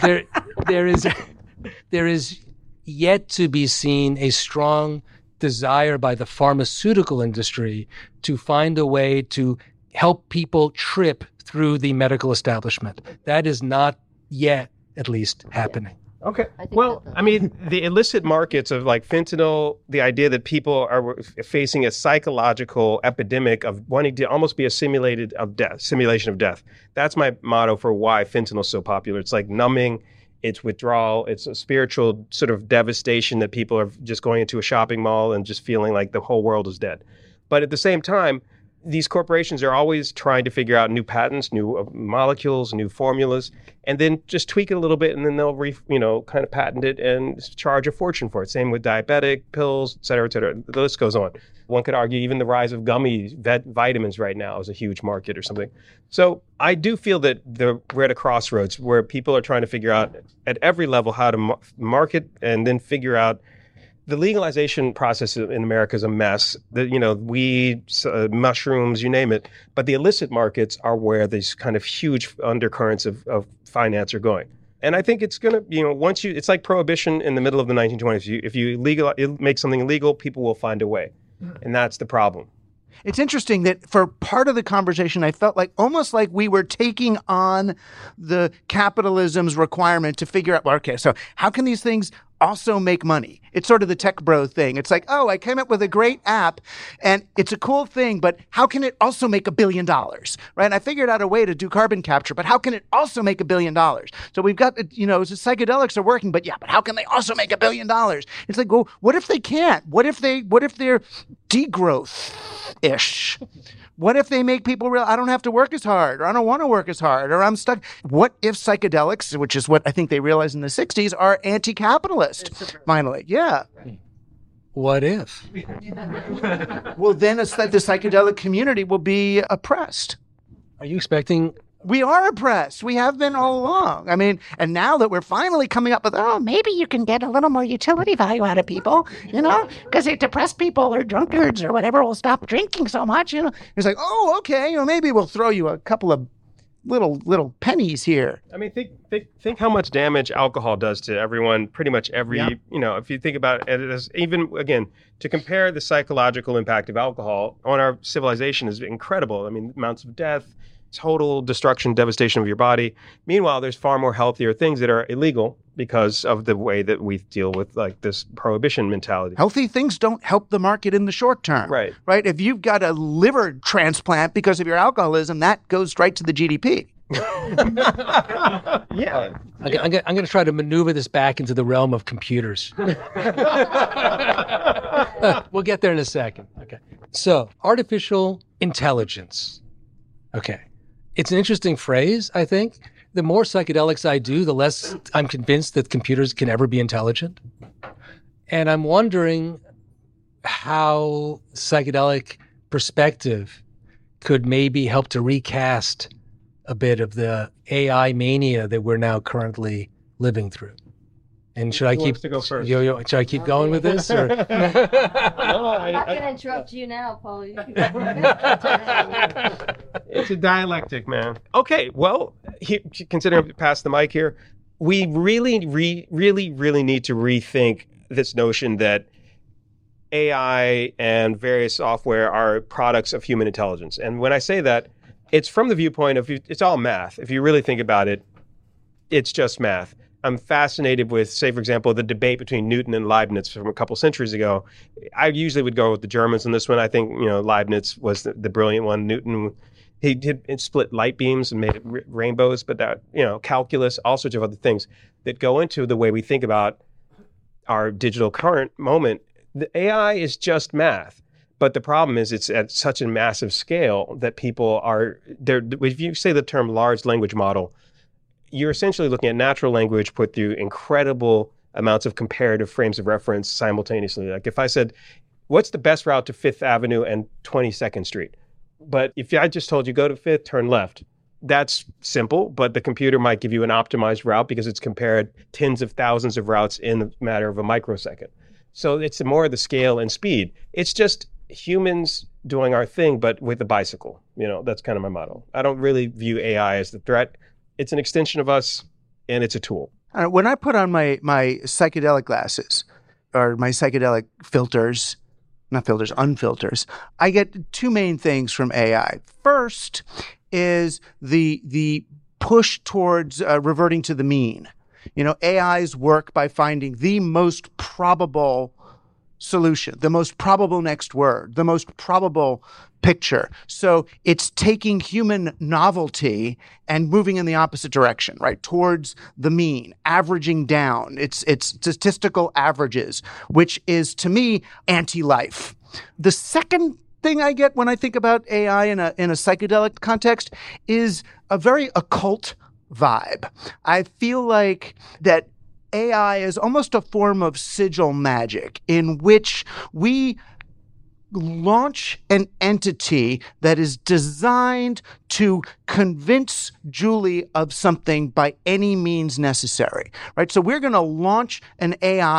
there is yet to be seen a strong desire by the pharmaceutical industry to find a way to help people trip through the medical establishment. That is not yet, at least, happening. Okay. Well, the illicit markets of like fentanyl, the idea that people are facing a psychological epidemic of wanting to almost be a simulation of death. That's my motto for why fentanyl is so popular. It's like numbing, it's withdrawal, it's a spiritual sort of devastation that people are just going into a shopping mall and just feeling like the whole world is dead. But at the same time, these corporations are always trying to figure out new patents, new molecules, new formulas, and then just tweak it a little bit, and then they'll kind of patent it and charge a fortune for it. Same with diabetic pills, et cetera, et cetera. The list goes on. One could argue even the rise of gummy vitamins right now is a huge market or something. So I do feel that we're at a crossroads where people are trying to figure out at every level how to market and then figure out. The legalization process in America is a mess. Weed, mushrooms, you name it. But the illicit markets are where these kind of huge undercurrents of finance are going. And I think it's going to, it's like prohibition in the middle of the 1920s. If you make something illegal, people will find a way. And that's the problem. It's interesting that for part of the conversation, I felt like almost like we were taking on the capitalism's requirement to figure out, okay, so how can these things also make money? It's sort of the tech bro thing. It's like, I came up with a great app and it's a cool thing, but how can it also make $1 billion, right? And I figured out a way to do carbon capture, but how can it also make $1 billion? So we've got, psychedelics are working, but how can they also make $1 billion? It's like, well, what if they can't? What if they're degrowth-ish? What if they make people I don't have to work as hard, or I don't want to work as hard, or I'm stuck? What if psychedelics, which is what I think they realized in the 60s, are anti-capitalist, finally? Yeah. What if? Well, then it's like the psychedelic community will be oppressed. Are you expecting... We are oppressed. We have been all along. And now that we're finally coming up with, maybe you can get a little more utility value out of people, because depressed people or drunkards or whatever will stop drinking so much, It's like, okay, maybe we'll throw you a couple of little pennies here. Think how much damage alcohol does to everyone, pretty much every, if you think about it as even, again, to compare the psychological impact of alcohol on our civilization is incredible. Amounts of death, total destruction, devastation of your body. Meanwhile, there's far more healthier things that are illegal because of the way that we deal with like this prohibition mentality. Healthy things don't help the market in the short term. Right. Right? If you've got a liver transplant because of your alcoholism, that goes right to the GDP. Yeah. I'm going to try to maneuver this back into the realm of computers. We'll get there in a second. Okay. So, artificial intelligence. Okay. It's an interesting phrase, I think. The more psychedelics I do, the less I'm convinced that computers can ever be intelligent. And I'm wondering how psychedelic perspective could maybe help to recast a bit of the AI mania that we're now currently living through. And should I keep to go first? Should I keep going with this? Or? I'm not going to interrupt you now, Paul. It's a dialectic, man. Okay, well, considering we passed the mic here, we really need to rethink this notion that AI and various software are products of human intelligence. And when I say that, it's from the viewpoint of it's all math. If you really think about it, it's just math. I'm fascinated with, say, for example, the debate between Newton and Leibniz from a couple centuries ago. I usually would go with the Germans on this one. I think, Leibniz was the brilliant one. Newton, he did split light beams and made rainbows, but that, calculus, all sorts of other things that go into the way we think about our digital current moment. The AI is just math. But the problem is it's at such a massive scale that people are there. If you say the term large language model, you're essentially looking at natural language put through incredible amounts of comparative frames of reference simultaneously. Like if I said, what's the best route to 5th Avenue and 22nd Street? But if I just told you go to 5th, turn left, that's simple, but the computer might give you an optimized route because it's compared tens of thousands of routes in a matter of a microsecond. So it's more of the scale and speed. It's just humans doing our thing, but with a bicycle. That's kind of my motto. I don't really view AI as the threat. It's an extension of us, and it's a tool. When I put on my psychedelic glasses, or my psychedelic filters, not filters, unfilters, I get two main things from AI. First is the push towards reverting to the mean. AIs work by finding the most probable solution, the most probable next word, the most probable picture. So it's taking human novelty and moving in the opposite direction, right? Towards the mean, averaging down. It's statistical averages, which is, to me, anti-life. The second thing I get when I think about AI in a psychedelic context is a very occult vibe. I feel like that AI is almost a form of sigil magic in which we launch an entity that is designed to convince Julie of something by any means necessary, right? So we're going to launch an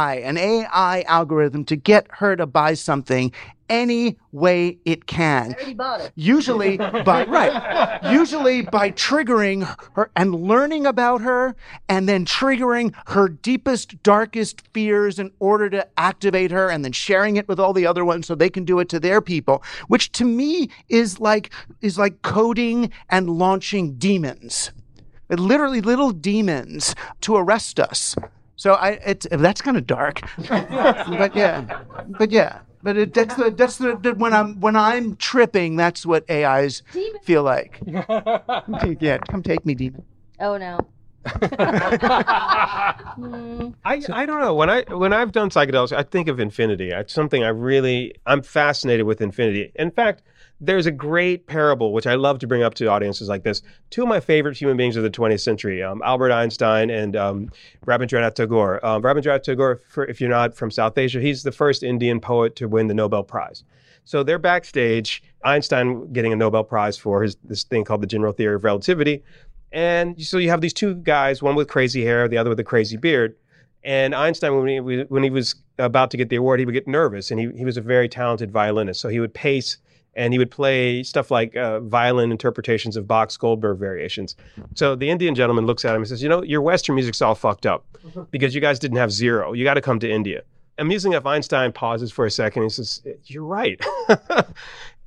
AI algorithm to get her to buy something any way it can. I already bought it. Usually by triggering her and learning about her and then triggering her deepest, darkest fears in order to activate her and then sharing it with all the other ones so they can do it to their people, which to me is like coding and launching demons. Literally little demons to arrest us. So that's kind of dark. But yeah. But that's the when I'm tripping, that's what AIs feel like. Yeah, come take me, demon. Oh no. I don't know. When I've done psychedelics, I think of infinity. It's something I'm fascinated with infinity. In fact, there's a great parable, which I love to bring up to audiences like this. Two of my favorite human beings of the 20th century, Albert Einstein and Rabindranath Tagore. Rabindranath Tagore, if you're not from South Asia, he's the first Indian poet to win the Nobel Prize. So they're backstage, Einstein getting a Nobel Prize for this thing called the general theory of relativity. And so you have these two guys, one with crazy hair, the other with a crazy beard. And Einstein, when he was about to get the award, he would get nervous. And he was a very talented violinist. So he would pace and he would play stuff like violin interpretations of Bach's Goldberg variations. So the Indian gentleman looks at him and says, your Western music's all fucked up because you guys didn't have zero. You got to come to India. Amusing enough, Einstein pauses for a second and he says, you're right.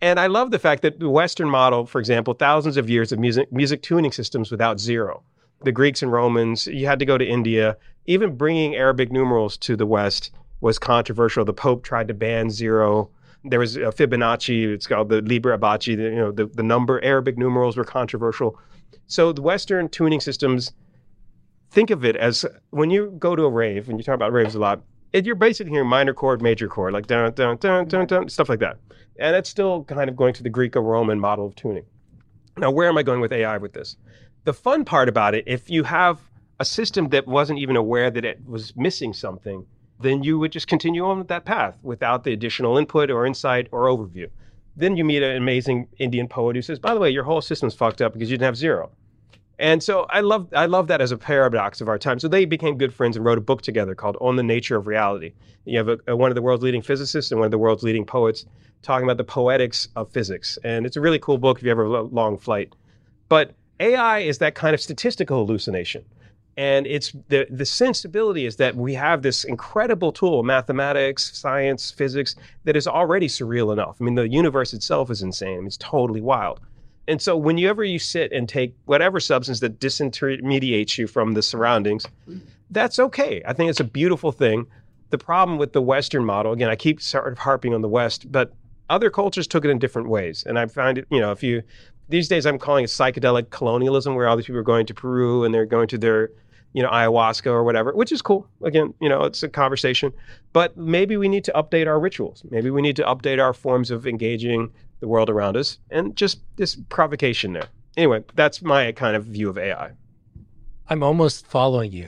And I love the fact that the Western model, for example, thousands of years of music tuning systems without zero. The Greeks and Romans, you had to go to India. Even bringing Arabic numerals to the West was controversial. The Pope tried to ban zero. There was a Fibonacci, it's called the Liber Abaci, the number, Arabic numerals were controversial. So the Western tuning systems, think of it as when you go to a rave, and you talk about raves a lot, you're basically hearing minor chord, major chord, like dun, dun, dun, dun, dun, stuff like that. And it's still kind of going to the Greco-Roman model of tuning. Now, where am I going with AI with this? The fun part about it, if you have a system that wasn't even aware that it was missing something, then you would just continue on with that path without the additional input or insight or overview. Then you meet an amazing Indian poet who says, by the way, your whole system's fucked up because you didn't have zero. And so I love that as a paradox of our time. So they became good friends and wrote a book together called On the Nature of Reality. You have one of the world's leading physicists and one of the world's leading poets talking about the poetics of physics. And it's a really cool book if you ever have a long flight. But AI is that kind of statistical hallucination. And it's the sensibility is that we have this incredible tool, mathematics, science, physics, that is already surreal enough. I mean, the universe itself is insane. I mean, it's totally wild. And so whenever you sit and take whatever substance that disintermediates you from the surroundings, that's okay. I think it's a beautiful thing. The problem with the Western model, again, I keep sort of harping on the West, but other cultures took it in different ways. And I find it, these days I'm calling it psychedelic colonialism, where all these people are going to Peru and they're going to their, ayahuasca or whatever, which is cool. Again, it's a conversation. But maybe we need to update our rituals. Maybe we need to update our forms of engaging the world around us, and just this provocation there. Anyway, that's my kind of view of AI. I'm almost following you.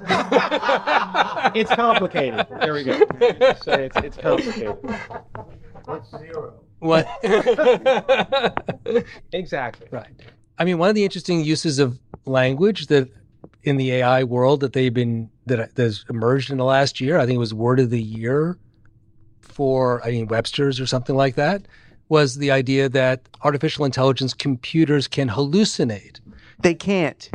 It's complicated. There we go. So it's complicated. What's zero? What? Exactly. Right. I mean, one of the interesting uses of language that in the AI world that has emerged in the last year, I think it was word of the year for, Webster's or something like that, was the idea that artificial intelligence computers can hallucinate. They can't.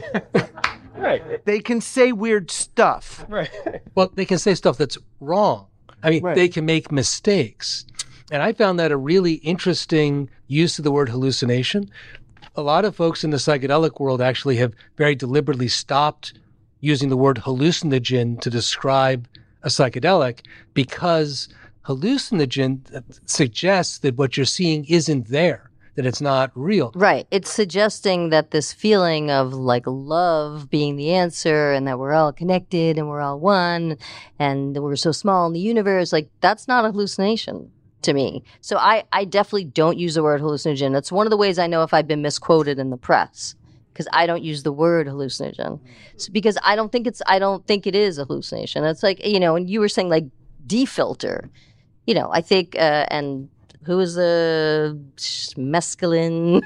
Right. They can say weird stuff. Right. Well, they can say stuff that's wrong. Right. They can make mistakes. And I found that a really interesting use of the word hallucination. A lot of folks in the psychedelic world actually have very deliberately stopped using the word hallucinogen to describe a psychedelic, because hallucinogen suggests that what you're seeing isn't there, that it's not real. Right. It's suggesting that this feeling of like love being the answer, and that we're all connected and we're all one and we're so small in the universe, like that's not a hallucination to me. So I definitely don't use the word hallucinogen. That's one of the ways I know if I've been misquoted in the press, because I don't use the word hallucinogen. So, because I don't think it is a hallucination. It's like, and you were saying like defilter. I think, and who is the mescaline?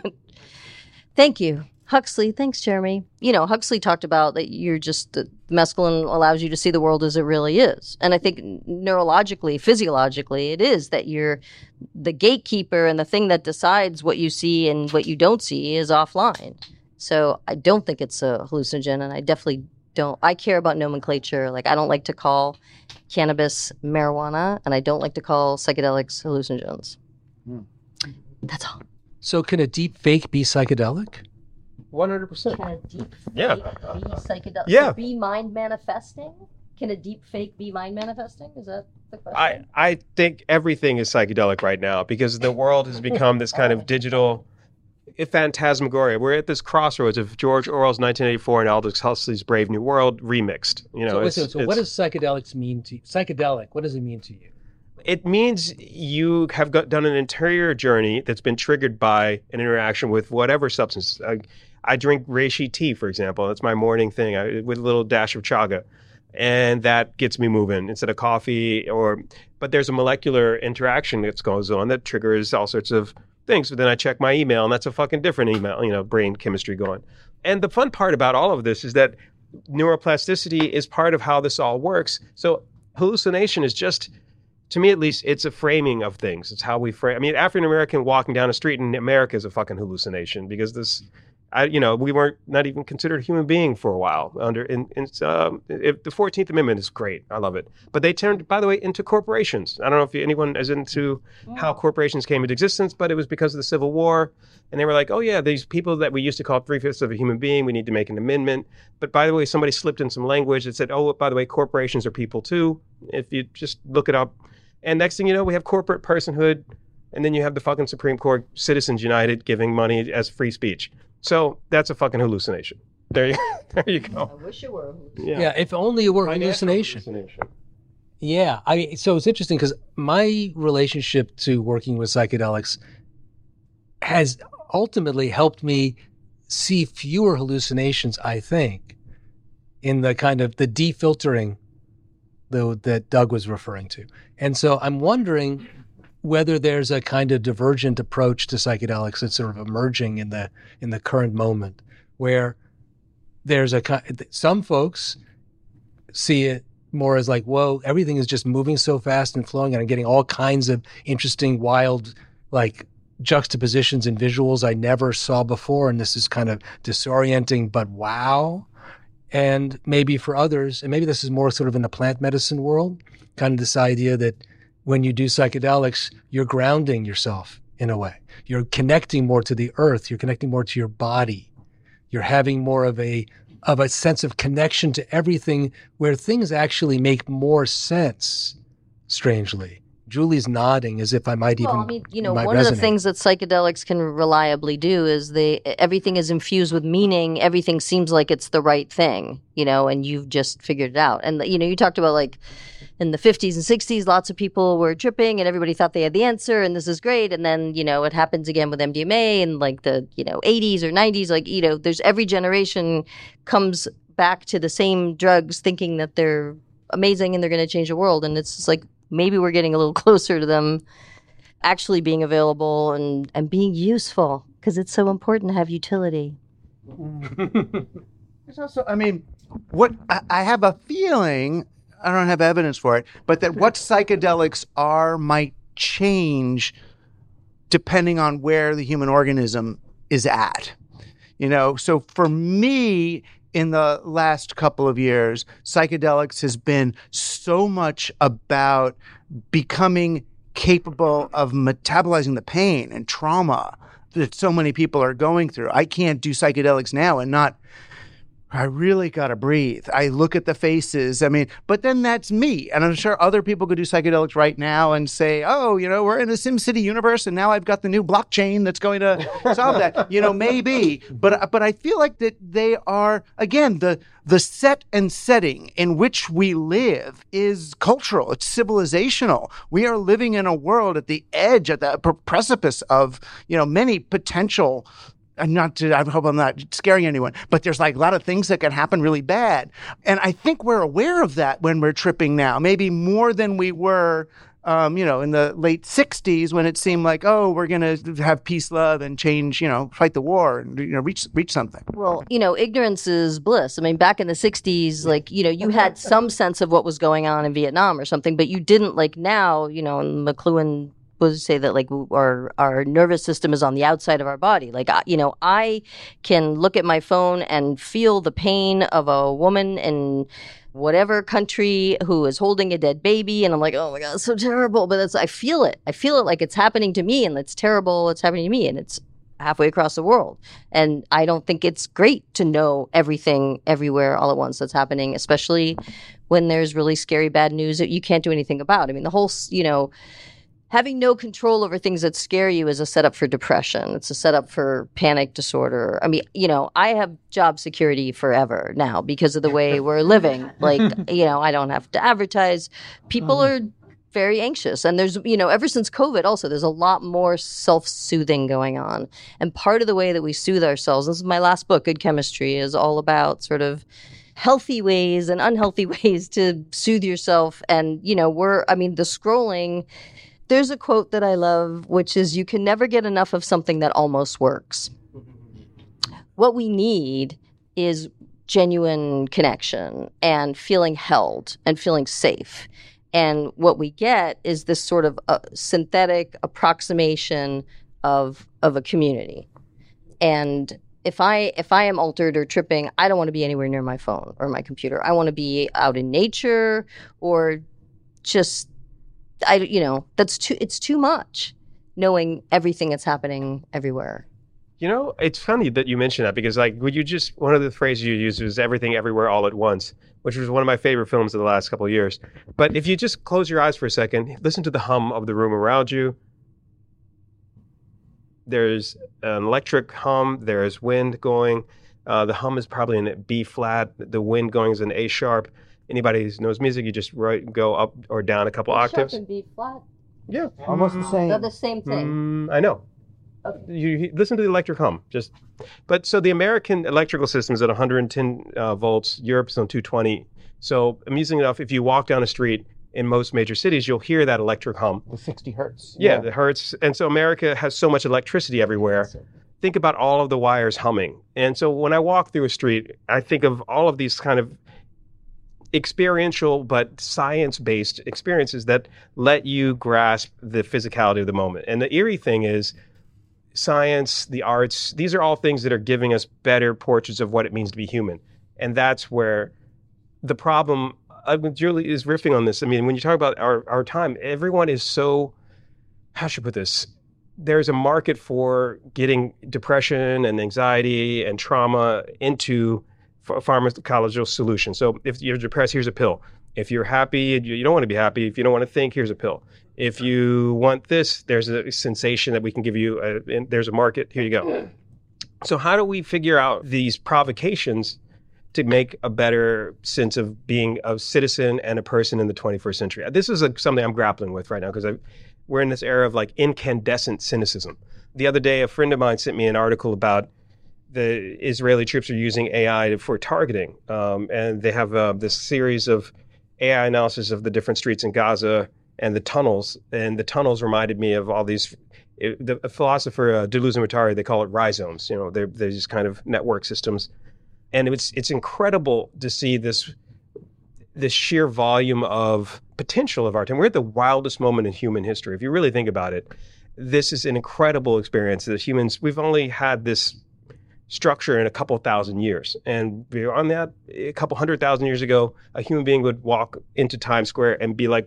Thank you. Huxley. Thanks, Jeremy. Huxley talked about that the mescaline allows you to see the world as it really is. And I think neurologically, physiologically, it is that you're the gatekeeper, and the thing that decides what you see and what you don't see is offline. So I don't think it's a hallucinogen, and I definitely don't. I care about nomenclature. Like, I don't like to call cannabis marijuana, and I don't like to call psychedelics hallucinogens. That's all. So can a deep fake be psychedelic? 100%. Can a deep fake Yeah. be psychedelic? Yeah. Be mind manifesting? Can a deep fake be mind manifesting? Is that the question? I think everything is psychedelic right now, because the world has become this kind of digital phantasmagoria. We're at this crossroads of George Orwell's 1984 and Aldous Huxley's Brave New World remixed. So what does psychedelics mean to you? Psychedelic, what does it mean to you? It means you have done an interior journey that's been triggered by an interaction with whatever substance. I drink reishi tea, for example. That's my morning thing, with a little dash of chaga. And that gets me moving instead of coffee. But there's a molecular interaction that goes on that triggers all sorts of things. But then I check my email, and that's a fucking different email, brain chemistry going. And the fun part about all of this is that neuroplasticity is part of how this all works. So hallucination is just, to me at least, it's a framing of things. It's how we frame. African American walking down a street in America is a fucking hallucination, because this We weren't not even considered a human being for a while. The 14th Amendment is great. I love it. But they turned, by the way, into corporations. I don't know if anyone is into how corporations came into existence, but it was because of the Civil War. And they were like, oh, yeah, these people that we used to call 3/5 of a human being, we need to make an amendment. But by the way, somebody slipped in some language that said, oh, by the way, corporations are people too. If you just look it up. And next thing you know, we have corporate personhood. And then you have the fucking Supreme Court, Citizens United, giving money as free speech. So that's a fucking hallucination. There you go. I wish it were. Yeah, if only it were hallucination. Yeah, so it's interesting because my relationship to working with psychedelics has ultimately helped me see fewer hallucinations, I think, in the kind of the defiltering that Doug was referring to. And so I'm wondering whether there's a kind of divergent approach to psychedelics that's sort of emerging in the current moment, where there's some folks see it more as like, whoa, everything is just moving so fast and flowing, and I'm getting all kinds of interesting, wild, like juxtapositions and visuals I never saw before, and this is kind of disorienting, but wow. And maybe for others, and maybe this is more sort of in the plant medicine world, kind of this idea that when you do psychedelics, you're grounding yourself in a way. You're connecting more to the earth. You're connecting more to your body. You're having more of a sense of connection to everything, where things actually make more sense, strangely. Julie's nodding as if I might even one resonate. of the things that psychedelics can reliably do is everything is infused with meaning. Everything seems like it's the right thing, and you've just figured it out. And, you talked about like in the 50s and 60s, lots of people were tripping and everybody thought they had the answer and this is great. And then, it happens again with MDMA and like the, 80s or 90s, like, there's every generation comes back to the same drugs thinking that they're amazing and they're going to change the world. And it's just like, maybe we're getting a little closer to them actually being available and being useful, because it's so important to have utility. There's also, what I have a feeling, I don't have evidence for it, but that what psychedelics are might change depending on where the human organism is at. So for me, in the last couple of years, psychedelics has been so much about becoming capable of metabolizing the pain and trauma that so many people are going through. I can't do psychedelics now and not, I really got to breathe. I look at the faces. But then that's me. And I'm sure other people could do psychedelics right now and say, oh, we're in a SimCity universe and now I've got the new blockchain that's going to solve that. Maybe. But I feel like that they are, again, the set and setting in which we live is cultural. It's civilizational. We are living in a world at the edge, at the precipice of, many potential. I hope I'm not scaring anyone, but there's like a lot of things that can happen really bad. And I think we're aware of that when we're tripping now, maybe more than we were, in the late 60s when it seemed like, oh, we're going to have peace, love, and change, fight the war and, reach something. Well, ignorance is bliss. Back in the 60s, like, you had some sense of what was going on in Vietnam or something, but you didn't, like now, McLuhan was say that like our nervous system is on the outside of our body. Like, I can look at my phone and feel the pain of a woman in whatever country who is holding a dead baby. And I'm like, oh my God, it's so terrible. But I feel it. I feel it like it's happening to me and it's terrible. It's happening to me. And it's halfway across the world. And I don't think it's great to know everything everywhere all at once that's happening, especially when there's really scary bad news that you can't do anything about. The whole, having no control over things that scare you is a setup for depression. It's a setup for panic disorder. I have job security forever now because of the way we're living. Like, I don't have to advertise. People are very anxious. And there's, ever since COVID also, there's a lot more self-soothing going on. And part of the way that we soothe ourselves, this is my last book, Good Chemistry, is all about sort of healthy ways and unhealthy ways to soothe yourself. And, the scrolling. There's a quote that I love, which is, you can never get enough of something that almost works. What we need is genuine connection and feeling held and feeling safe. And what we get is this sort of synthetic approximation of a community. And if I am altered or tripping, I don't want to be anywhere near my phone or my computer. I want to be out in nature or just it's too much knowing everything that's happening everywhere. It's funny that you mention that because one of the phrases you used was everything everywhere all at once, which was one of my favorite films of the last couple of years. But if you just close your eyes for a second, listen to the hum of the room around you. There's an electric hum. There's wind going. The hum is probably in B flat. The wind going is in A sharp. Anybody who knows music, you just go up or down a couple octaves. Sharp and B flat. Yeah, Almost the same. They're the same thing. I know. Okay. You listen to the electric hum. So the American electrical system is at 110 volts. Europe's on 220. So amusing enough, if you walk down a street in most major cities, you'll hear that electric hum. With 60 hertz. Yeah, the hertz. And so America has so much electricity everywhere. Think about all of the wires humming. And so when I walk through a street, I think of all of these kind of experiential but science-based experiences that let you grasp the physicality of the moment. And the eerie thing is science, the arts, these are all things that are giving us better portraits of what it means to be human. And that's where the problem, Julie is riffing on this. I mean, when you talk about our time, everyone is so, how should I put this? There's a market for getting depression and anxiety and trauma into pharmacological solutions. So if you're depressed, here's a pill. If you're happy, you don't want to be happy. If you don't want to think, here's a pill. If you want this, there's a sensation that we can give you. And there's a market. Here you go. So how do we figure out these provocations to make a better sense of being a citizen and a person in the 21st century? This is something I'm grappling with right now because we're in this era of incandescent cynicism. The other day, a friend of mine sent me an article about the Israeli troops are using AI for targeting. And they have this series of AI analysis of the different streets in Gaza and the tunnels. And the tunnels reminded me of all these, the philosopher Deleuze-Guattari, they call it rhizomes. They're these kind of network systems. And it's incredible to see this sheer volume of potential of our time. We're at the wildest moment in human history. If you really think about it, this is an incredible experience that humans, we've only had this structure in a couple thousand years. And beyond that, a couple 100,000 years ago, a human being would walk into Times Square and be like,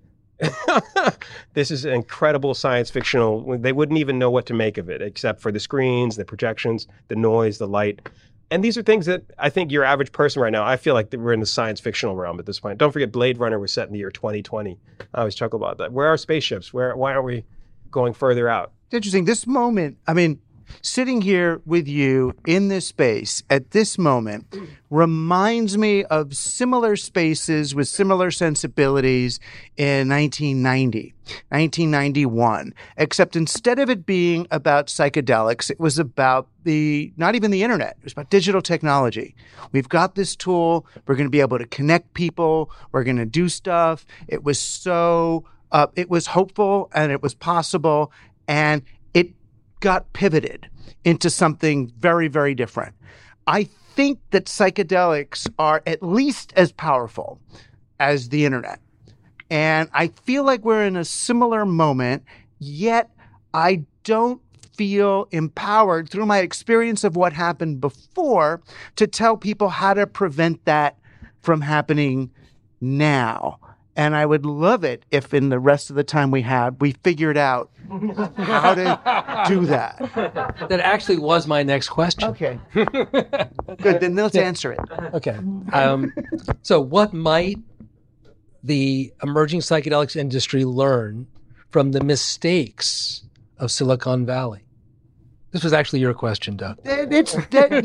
this is incredible science fictional. They wouldn't even know what to make of it, except for the screens, the projections, the noise, the light. And these are things that I think your average person right now, I feel like we're in the science fictional realm at this point. Don't forget, Blade Runner was set in the year 2020. I always chuckle about that. Where are spaceships? Why aren't we going further out? It's interesting. This moment, sitting here with you in this space at this moment reminds me of similar spaces with similar sensibilities in 1990, 1991, except instead of it being about psychedelics, it was about not even the internet. It was about digital technology. We've got this tool. We're going to be able to connect people. We're going to do stuff. It was it was hopeful and it was possible. And it got pivoted into something very, very different. I think that psychedelics are at least as powerful as the internet. And I feel like we're in a similar moment, yet I don't feel empowered through my experience of what happened before to tell people how to prevent that from happening now. And I would love it if in the rest of the time we figured out how to do that. That actually was my next question. Okay. Good, then let's answer it. Okay. So what might the emerging psychedelics industry learn from the mistakes of Silicon Valley? This was actually your question, Doug. It's that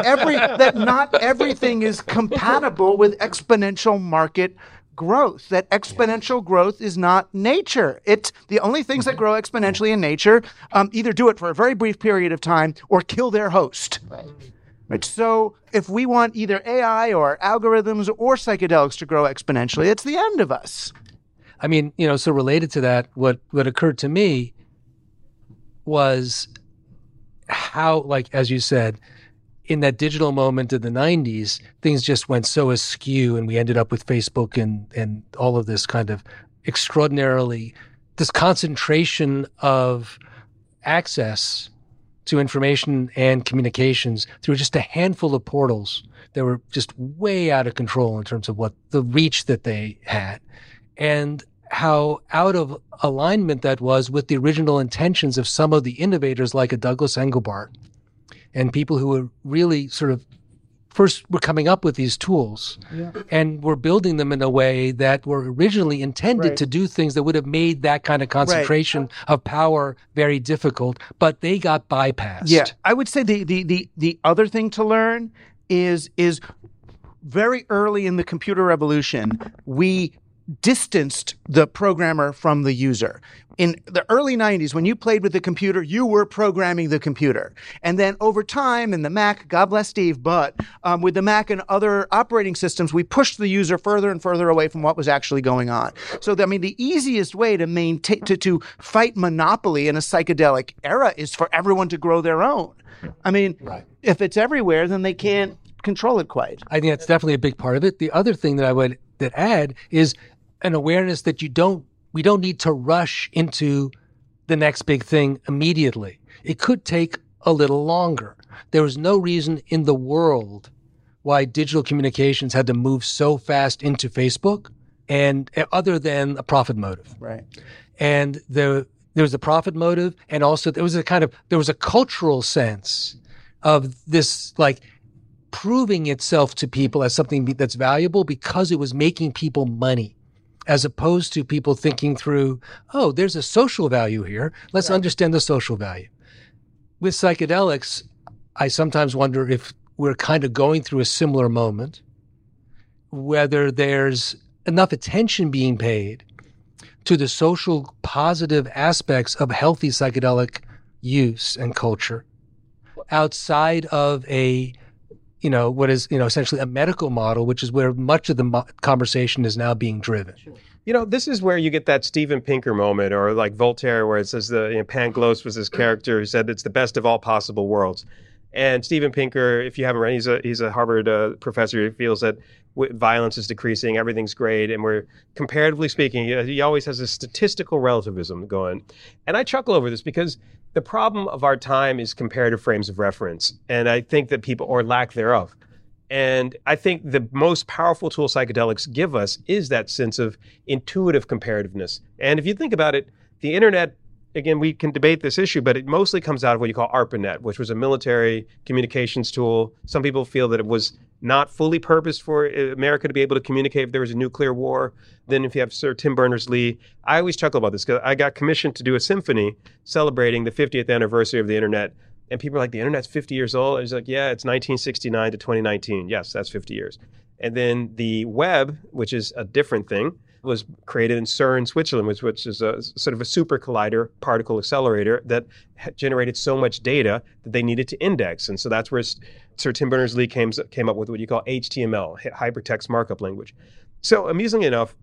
not everything is compatible with exponential market growth. That exponential growth is not nature. It's the only things that grow exponentially in nature either do it for a very brief period of time or kill their host. Right. So if we want either AI or algorithms or psychedelics to grow exponentially, it's the end of us. So related to that, what occurred to me was how, as you said, in that digital moment of the 90s, things just went so askew and we ended up with Facebook and all of this kind of this concentration of access to information and communications through just a handful of portals that were just way out of control in terms of what the reach that they had, and how out of alignment that was with the original intentions of some of the innovators like a Douglas Engelbart and people who were really sort of first were coming up with these tools and were building them in a way that were originally intended to do things that would have made that kind of concentration of power very difficult, but they got bypassed. Yeah, I would say the other thing to learn is very early in the computer revolution, we distanced the programmer from the user. In the early 90s, when you played with the computer, you were programming the computer. And then over time in the Mac, God bless Steve, but with the Mac and other operating systems, we pushed the user further and further away from what was actually going on. So, I mean, the easiest way to maintain, to fight monopoly in a psychedelic era is for everyone to grow their own. I mean, if it's everywhere, then they can't control it quite. I think that's definitely a big part of it. The other thing that I would add is an awareness that we don't need to rush into the next big thing immediately. It could take a little longer. There was no reason in the world why digital communications had to move so fast into Facebook, and other than a profit motive. Right. And there was a profit motive, and also there was a cultural sense of this, like, proving itself to people as something that's valuable because it was making people money, as opposed to people thinking through, oh, there's a social value here. Let's understand the social value. With psychedelics, I sometimes wonder if we're kind of going through a similar moment, whether there's enough attention being paid to the social positive aspects of healthy psychedelic use and culture outside of what is essentially a medical model, which is where much of the conversation is now being driven. This is where you get that Steven Pinker moment, or like Voltaire, where it says Pangloss was his character who said it's the best of all possible worlds. And Steven Pinker, if you haven't read, he's a Harvard professor. He feels that violence is decreasing, everything's great, and we're, comparatively speaking, he always has a statistical relativism going. And I chuckle over this because the problem of our time is comparative frames of reference, and I think that people, or lack thereof. And I think the most powerful tool psychedelics give us is that sense of intuitive comparativeness. And if you think about it, the internet, again, we can debate this issue, but it mostly comes out of what you call ARPANET, which was a military communications tool. Some people feel that it was not fully purposed for America to be able to communicate if there was a nuclear war. Then if you have Sir Tim Berners-Lee, I always chuckle about this because I got commissioned to do a symphony celebrating the 50th anniversary of the internet. And people are like, the internet's 50 years old? I was like, yeah, it's 1969 to 2019. Yes, that's 50 years. And then the web, which is a different thing, was created in CERN, Switzerland, which is a sort of a super collider particle accelerator that generated so much data that they needed to index. And so that's where Sir Tim Berners-Lee came up with what you call HTML, hypertext markup language. So amusingly enough,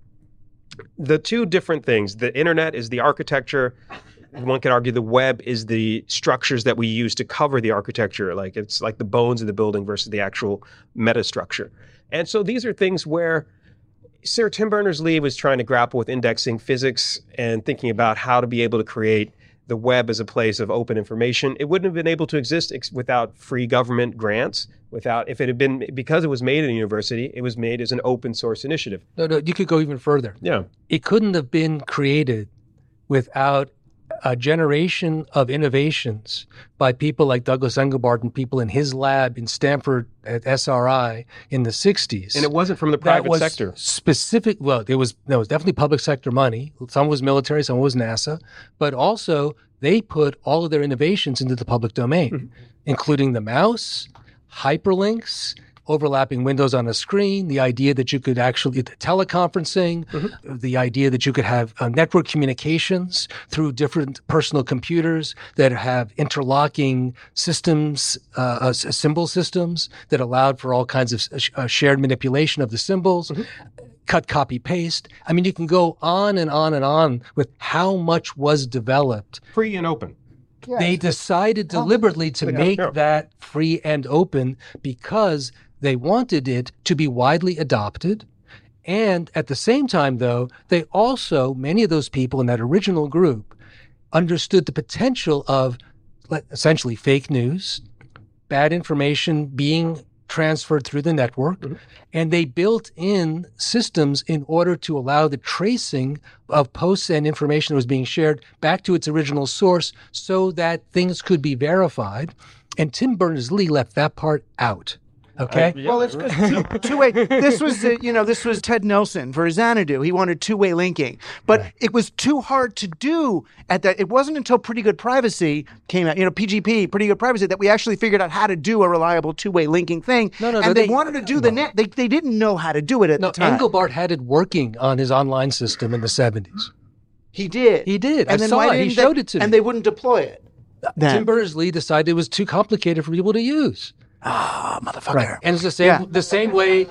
the two different things, the internet is the architecture. One could argue the web is the structures that we use to cover the architecture. Like it's like the bones of the building versus the actual metastructure. And so these are things where Sir Tim Berners-Lee was trying to grapple with indexing physics and thinking about how to be able to create the web as a place of open information. It wouldn't have been able to exist without free government grants, if it had been, because it was made at a university, it was made as an open source initiative. No, you could go even further. Yeah. It couldn't have been created without a generation of innovations by people like Douglas Engelbart and people in his lab in Stanford at SRI in the 60s. And it wasn't from the private sector. There was definitely public sector money. Some was military, some was NASA. But also, they put all of their innovations into the public domain, including the mouse, hyperlinks, overlapping windows on a screen, the idea that you could actually, teleconferencing, the idea that you could have network communications through different personal computers that have interlocking systems, symbol systems that allowed for all kinds of shared manipulation of the symbols, cut, copy, paste. I mean, you can go on and on and on with how much was developed. Free and open. Yes. They decided deliberately to make that free and open because they wanted it to be widely adopted. And at the same time, though, they also, many of those people in that original group, understood the potential of essentially fake news, bad information being transferred through the network, and they built in systems in order to allow the tracing of posts and information that was being shared back to its original source so that things could be verified. And Tim Berners-Lee left that part out. Okay. Well, it's two-way. This was Ted Nelson for Xanadu. He wanted two-way linking, but it was too hard to do at that. It wasn't until Pretty Good Privacy came out, PGP, Pretty Good Privacy, that we actually figured out how to do a reliable two-way linking thing. They wanted to do the net. They didn't know how to do it at the time. Engelbart had it working on his online system in the 70s. He did. And I saw it. He showed it to me. And they wouldn't deploy it. Tim Berners-Lee decided it was too complicated for people to use. Motherfucker. Right. And it's the same way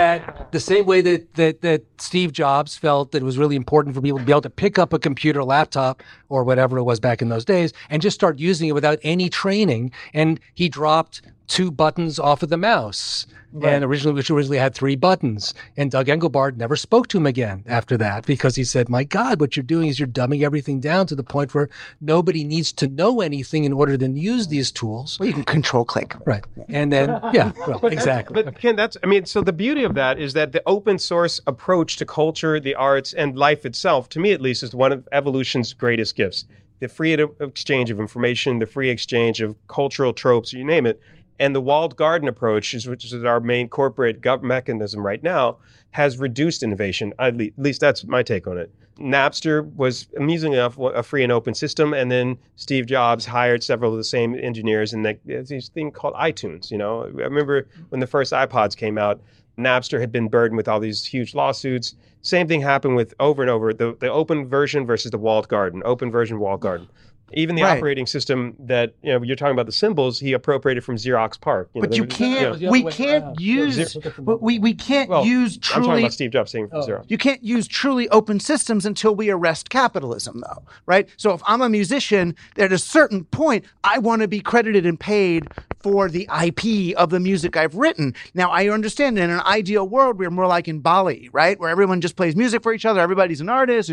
that Steve Jobs felt that it was really important for people to be able to pick up a computer, laptop, or whatever it was back in those days, and just start using it without any training. And he dropped 2 buttons off of the mouse. Right. And which originally had 3 buttons. And Doug Engelbart never spoke to him again after that because he said, my God, what you're doing is you're dumbing everything down to the point where nobody needs to know anything in order to use these tools. Well, you can control click. Right. And then, exactly. But Ken, so the beauty of that is that the open source approach to culture, the arts, and life itself, to me at least, is one of evolution's greatest gifts. The free exchange of information, the free exchange of cultural tropes, you name it. And the walled garden approach, which is our main corporate mechanism right now, has reduced innovation. At least that's my take on it. Napster was amusingly enough a free and open system, and then Steve Jobs hired several of the same engineers, and there's this thing called iTunes. I remember when the first iPods came out, Napster had been burdened with all these huge lawsuits. Same thing happened with over and over the open version versus the walled garden. Open version, walled garden. Even the operating system that you're talking about, the symbols he appropriated from Xerox PARC. But you can't. We can't use. We can't use truly. I'm talking about Steve Jobs saying from Xerox. You can't use truly open systems until we arrest capitalism, though, right? So if I'm a musician, at a certain point, I want to be credited and paid for the IP of the music I've written. Now, I understand in an ideal world, we're more like in Bali, right? Where everyone just plays music for each other. Everybody's an artist,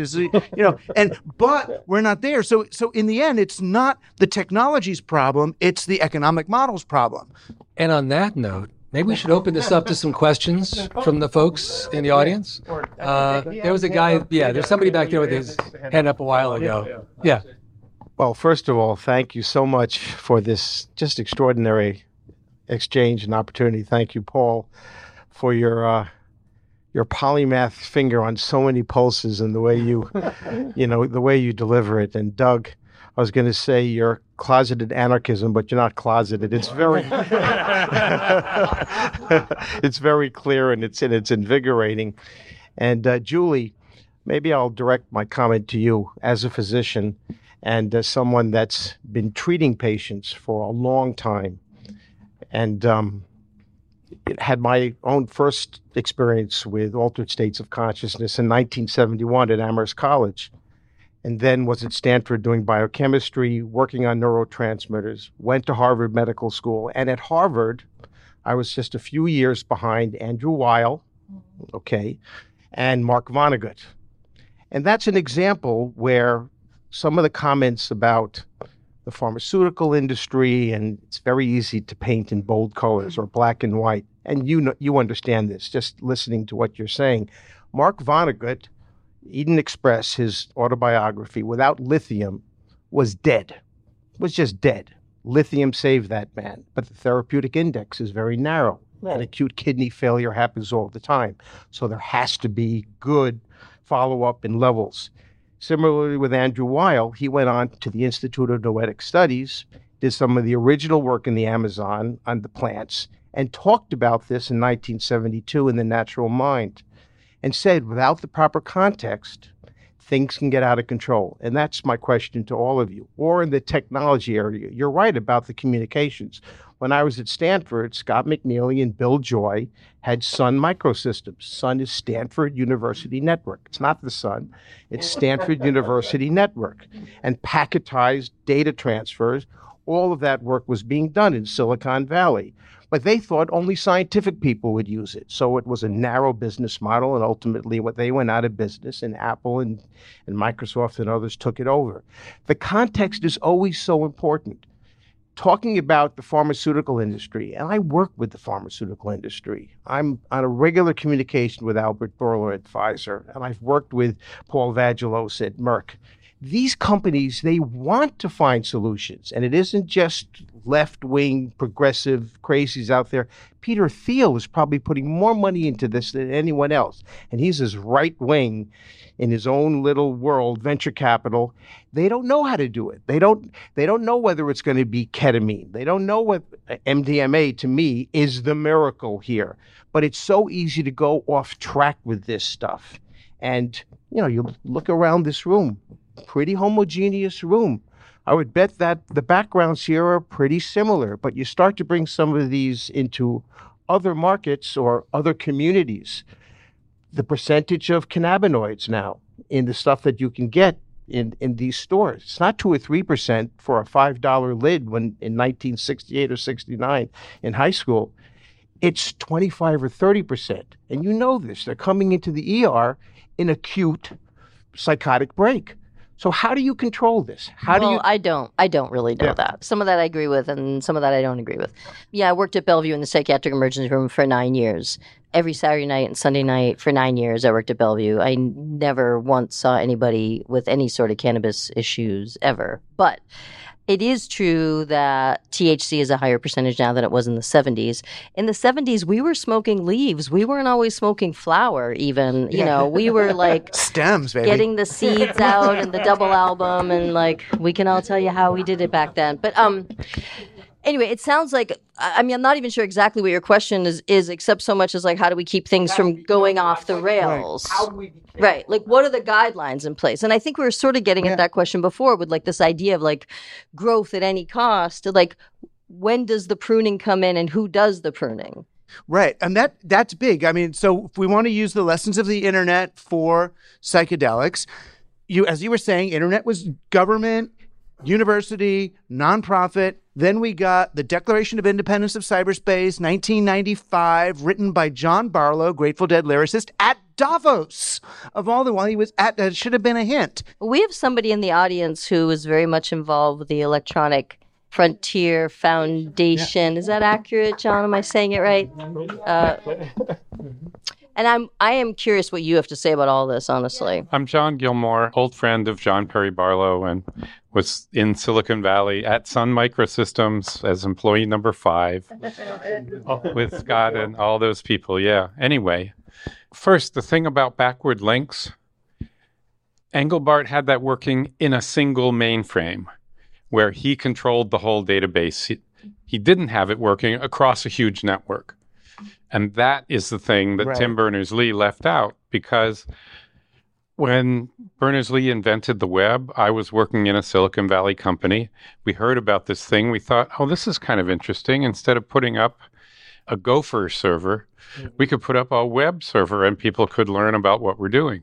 but we're not there. So in the end, it's not the technology's problem. It's the economic model's problem. And on that note, maybe we should open this up to some questions from the folks in the audience. There was a guy, there's somebody back there with his hand up a while ago. Yeah. Well, first of all, thank you so much for this just extraordinary exchange and opportunity. Thank you, Paul, for your polymath finger on so many pulses and the way the way you deliver it. And Doug, I was going to say you're closeted anarchism, but you're not closeted. It's very, it's very clear and it's invigorating. And Julie, maybe I'll direct my comment to you as a physician and as someone that's been treating patients for a long time, and had my own first experience with altered states of consciousness in 1971 at Amherst College. And then was at Stanford doing biochemistry, working on neurotransmitters, went to Harvard Medical School. And at Harvard, I was just a few years behind Andrew Weil, and Mark Vonnegut. And that's an example where some of the comments about the pharmaceutical industry, and it's very easy to paint in bold colors or black and white. And you understand this, just listening to what you're saying. Mark Vonnegut, Eden Express, his autobiography, without lithium, was dead. Was just dead. Lithium saved that man. But the therapeutic index is very narrow. Right. And acute kidney failure happens all the time. So there has to be good follow-up in levels. Similarly with Andrew Weil, he went on to the Institute of Noetic Studies, did some of the original work in the Amazon on the plants, and talked about this in 1972 in The Natural Mind, and said, without the proper context, things can get out of control. And that's my question to all of you. Or in the technology area, you're right about the communications. When I was at Stanford, Scott McNeely and Bill Joy had Sun Microsystems. Sun is Stanford University Network. It's not the Sun. It's Stanford University Network. And packetized data transfers, all of that work was being done in Silicon Valley. But they thought only scientific people would use it. So it was a narrow business model, and ultimately they went out of business, and Apple and Microsoft and others took it over. The context is always so important. talking about the pharmaceutical industry, and I work with the pharmaceutical industry. I'm on a regular communication with Albert Bourla at Pfizer, and I've worked with Paul Vagelos at Merck. These companies, they want to find solutions, and it isn't just left-wing progressive crazies out there. Peter Thiel is probably putting more money into this than anyone else, and he's as right-wing in his own little world, venture capital. They don't know how to do it. They don't know whether it's going to be ketamine. They don't know what MDMA, to me, is the miracle here. But it's so easy to go off track with this stuff. And, you look around this room, pretty homogeneous room. I would bet that the backgrounds here are pretty similar, but you start to bring some of these into other markets or other communities. The percentage of cannabinoids now in the stuff that you can get in these stores. It's not 2 or 3% for a $5 lid when in 1968 or 69 in high school. It's 25 or 30%. And you know this. They're coming into the ER in acute psychotic break. So how do you control this? I don't really know that. Some of that I agree with, and some of that I don't agree with. Yeah, I worked at Bellevue in the psychiatric emergency room for 9 years. Every Saturday night and Sunday night for 9 years, I worked at Bellevue. I never once saw anybody with any sort of cannabis issues ever. But it is true that THC is a higher percentage now than it was in the 70s. In the 70s, we were smoking leaves. We weren't always smoking flower even. We were like stems, baby. Getting the seeds out and the double album, and like we can all tell you how we did it back then. But anyway, it sounds like, I'm not even sure exactly what your question is except so much as like, how do we keep things from going off the rails? Right. How do we Right. Like, what are the guidelines in place? And I think we were sort of getting at that question before with like this idea of like growth at any cost. Like, when does the pruning come in and who does the pruning? Right. And that's big. So if we want to use the lessons of the internet for psychedelics, as you were saying, internet was government, university, nonprofit. Then we got the Declaration of Independence of Cyberspace, 1995, written by John Barlow, Grateful Dead lyricist, at Davos. Of all the while he was at, that should have been a hint. We have somebody in the audience who is very much involved with the Electronic Frontier Foundation. Yeah. Is that accurate, John? Am I saying it right? And I am curious what you have to say about all this, honestly. I'm John Gilmore, old friend of John Perry Barlow, and was in Silicon Valley at Sun Microsystems as employee number 5 with Scott and all those people. Yeah. Anyway, first, the thing about backward links, Engelbart had that working in a single mainframe where he controlled the whole database. He didn't have it working across a huge network. And that is the thing that Tim Berners-Lee left out, because when Berners-Lee invented the web, I was working in a Silicon Valley company. We heard about this thing. We thought, this is kind of interesting. Instead of putting up a Gopher server, we could put up a web server and people could learn about what we're doing.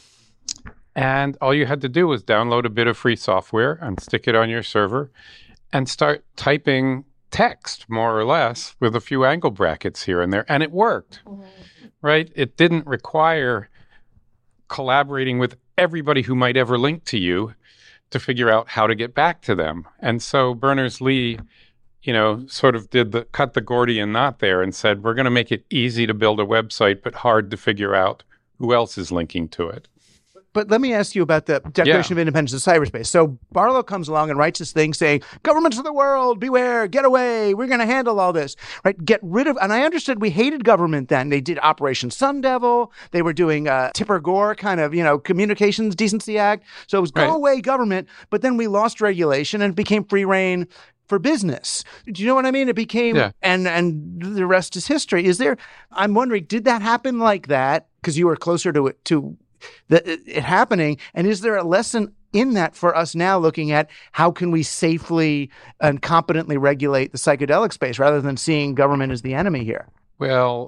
And all you had to do was download a bit of free software and stick it on your server and start typing text, more or less, with a few angle brackets here and there. And it worked, right? It didn't require collaborating with everybody who might ever link to you to figure out how to get back to them. And so Berners-Lee, sort of cut the Gordian knot there and said, we're going to make it easy to build a website, but hard to figure out who else is linking to it. But let me ask you about the Declaration of Independence of Cyberspace. So Barlow comes along and writes this thing saying, governments of the world, beware, get away, we're going to handle all this, right? Get rid of, and I understood we hated government then. They did Operation Sun Devil. They were doing Tipper Gore kind of, Communications Decency Act. So it was go away government, but then we lost regulation and it became free reign for business. Do you know what I mean? It became, and the rest is history. I'm wondering, did that happen like that? Because you were closer to it happening, and is there a lesson in that for us now, looking at how can we safely and competently regulate the psychedelic space rather than seeing government as the enemy here? Well,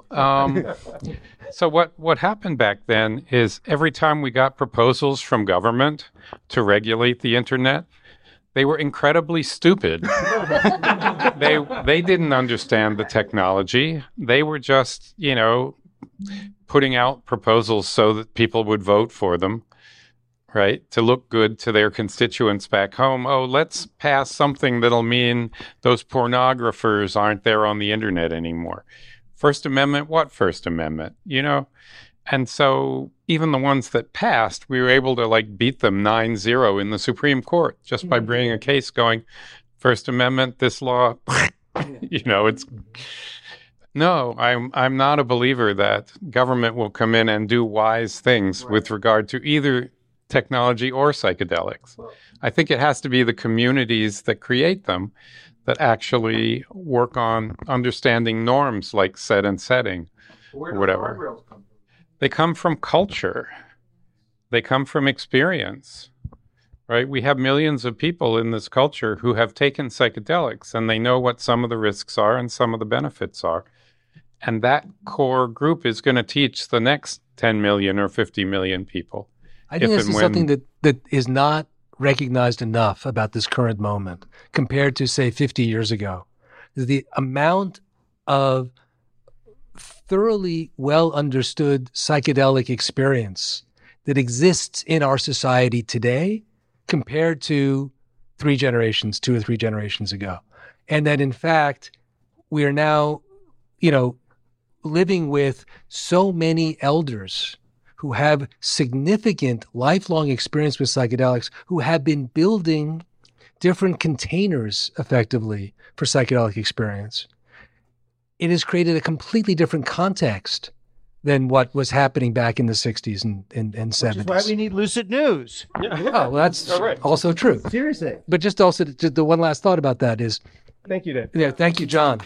so what happened back then is every time we got proposals from government to regulate the internet, they were incredibly stupid. They didn't understand the technology. They were just, putting out proposals so that people would vote for them. right? To look good to their constituents back home. Oh, let's pass something that'll mean those pornographers aren't there on the internet anymore. First Amendment, what First Amendment? And so even the ones that passed, we were able to beat them 9-0 in the Supreme Court just by bringing a case going, First Amendment, this law, it's... No, I'm not a believer that government will come in and do wise things with regard to either technology or psychedelics. I think it has to be the communities that create them that actually work on understanding norms like set and setting or whatever. They come from culture. They come from experience, right? We have millions of people in this culture who have taken psychedelics, and they know what some of the risks are and some of the benefits are. And that core group is going to teach the next 10 million or 50 million people. I think this is something that is not recognized enough about this current moment compared to, say, 50 years ago. The amount of thoroughly well understood psychedelic experience that exists in our society today compared to 2 or 3 generations ago. And that, in fact, we are now, living with so many elders who have significant lifelong experience with psychedelics, who have been building different containers effectively for psychedelic experience. It has created a completely different context than what was happening back in the 60s and 70s. Which is why we need lucid news. Oh, well, that's also true. Seriously. But just also the one last thought about that is... Thank you, Dave. Yeah, thank you, John.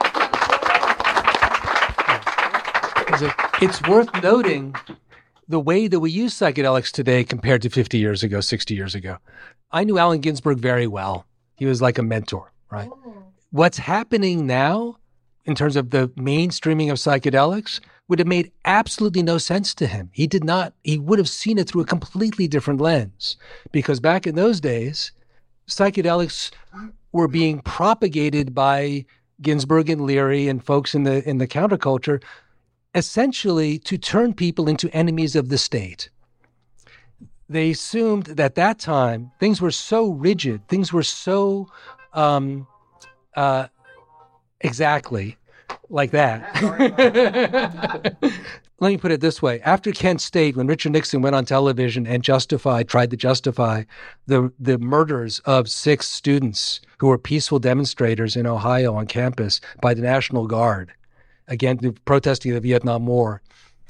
It's worth noting the way that we use psychedelics today compared to 50 years ago, 60 years ago. I knew Allen Ginsberg very well. He was like a mentor, right? What's happening now in terms of the mainstreaming of psychedelics would have made absolutely no sense to him. He would have seen it through a completely different lens, because back in those days, psychedelics were being propagated by Ginsberg and Leary and folks in the counterculture, essentially to turn people into enemies of the state. They assumed that at that time, things were so rigid, things were so exactly like that. Let me put it this way. After Kent State, when Richard Nixon went on television and tried to justify the murders of 6 students who were peaceful demonstrators in Ohio on campus by the National Guard, again, protesting the Vietnam War,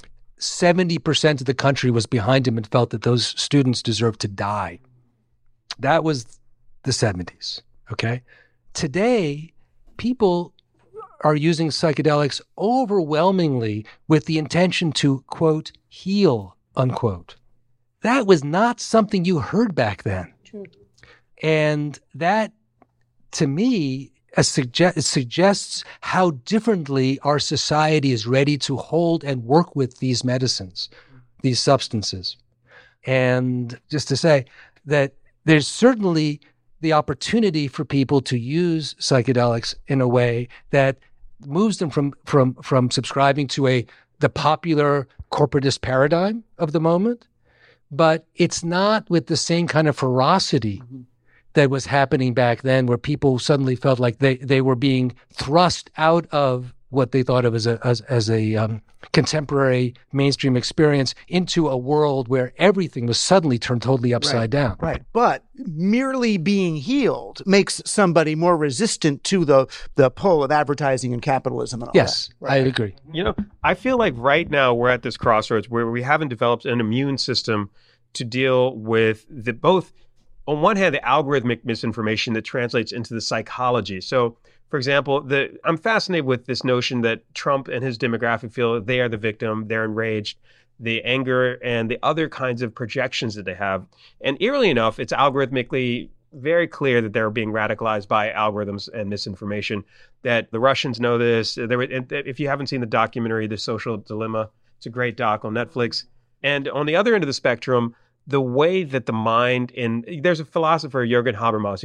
70% of the country was behind him and felt that those students deserved to die. That was the 70s, okay? Today, people are using psychedelics overwhelmingly with the intention to, quote, heal, unquote. That was not something you heard back then. True. And that, to me, suggests how differently our society is ready to hold and work with these medicines, these substances. And just to say that there's certainly the opportunity for people to use psychedelics in a way that moves them from subscribing to the popular corporatist paradigm of the moment, but it's not with the same kind of ferocity that was happening back then, where people suddenly felt like they were being thrust out of what they thought of as a contemporary mainstream experience into a world where everything was suddenly turned totally upside down. Right. But merely being healed makes somebody more resistant to the pull of advertising and capitalism and all yes, that. Right. I agree. I feel like right now we're at this crossroads where we haven't developed an immune system to deal with both, on one hand, the algorithmic misinformation that translates into the psychology. So, for example, I'm fascinated with this notion that Trump and his demographic feel they are the victim, they're enraged, the anger and the other kinds of projections that they have. And eerily enough, it's algorithmically very clear that they're being radicalized by algorithms and misinformation, that the Russians know this. If you haven't seen the documentary, The Social Dilemma, it's a great doc on Netflix. And on the other end of the spectrum, the way that the mind there's a philosopher, Jürgen Habermas,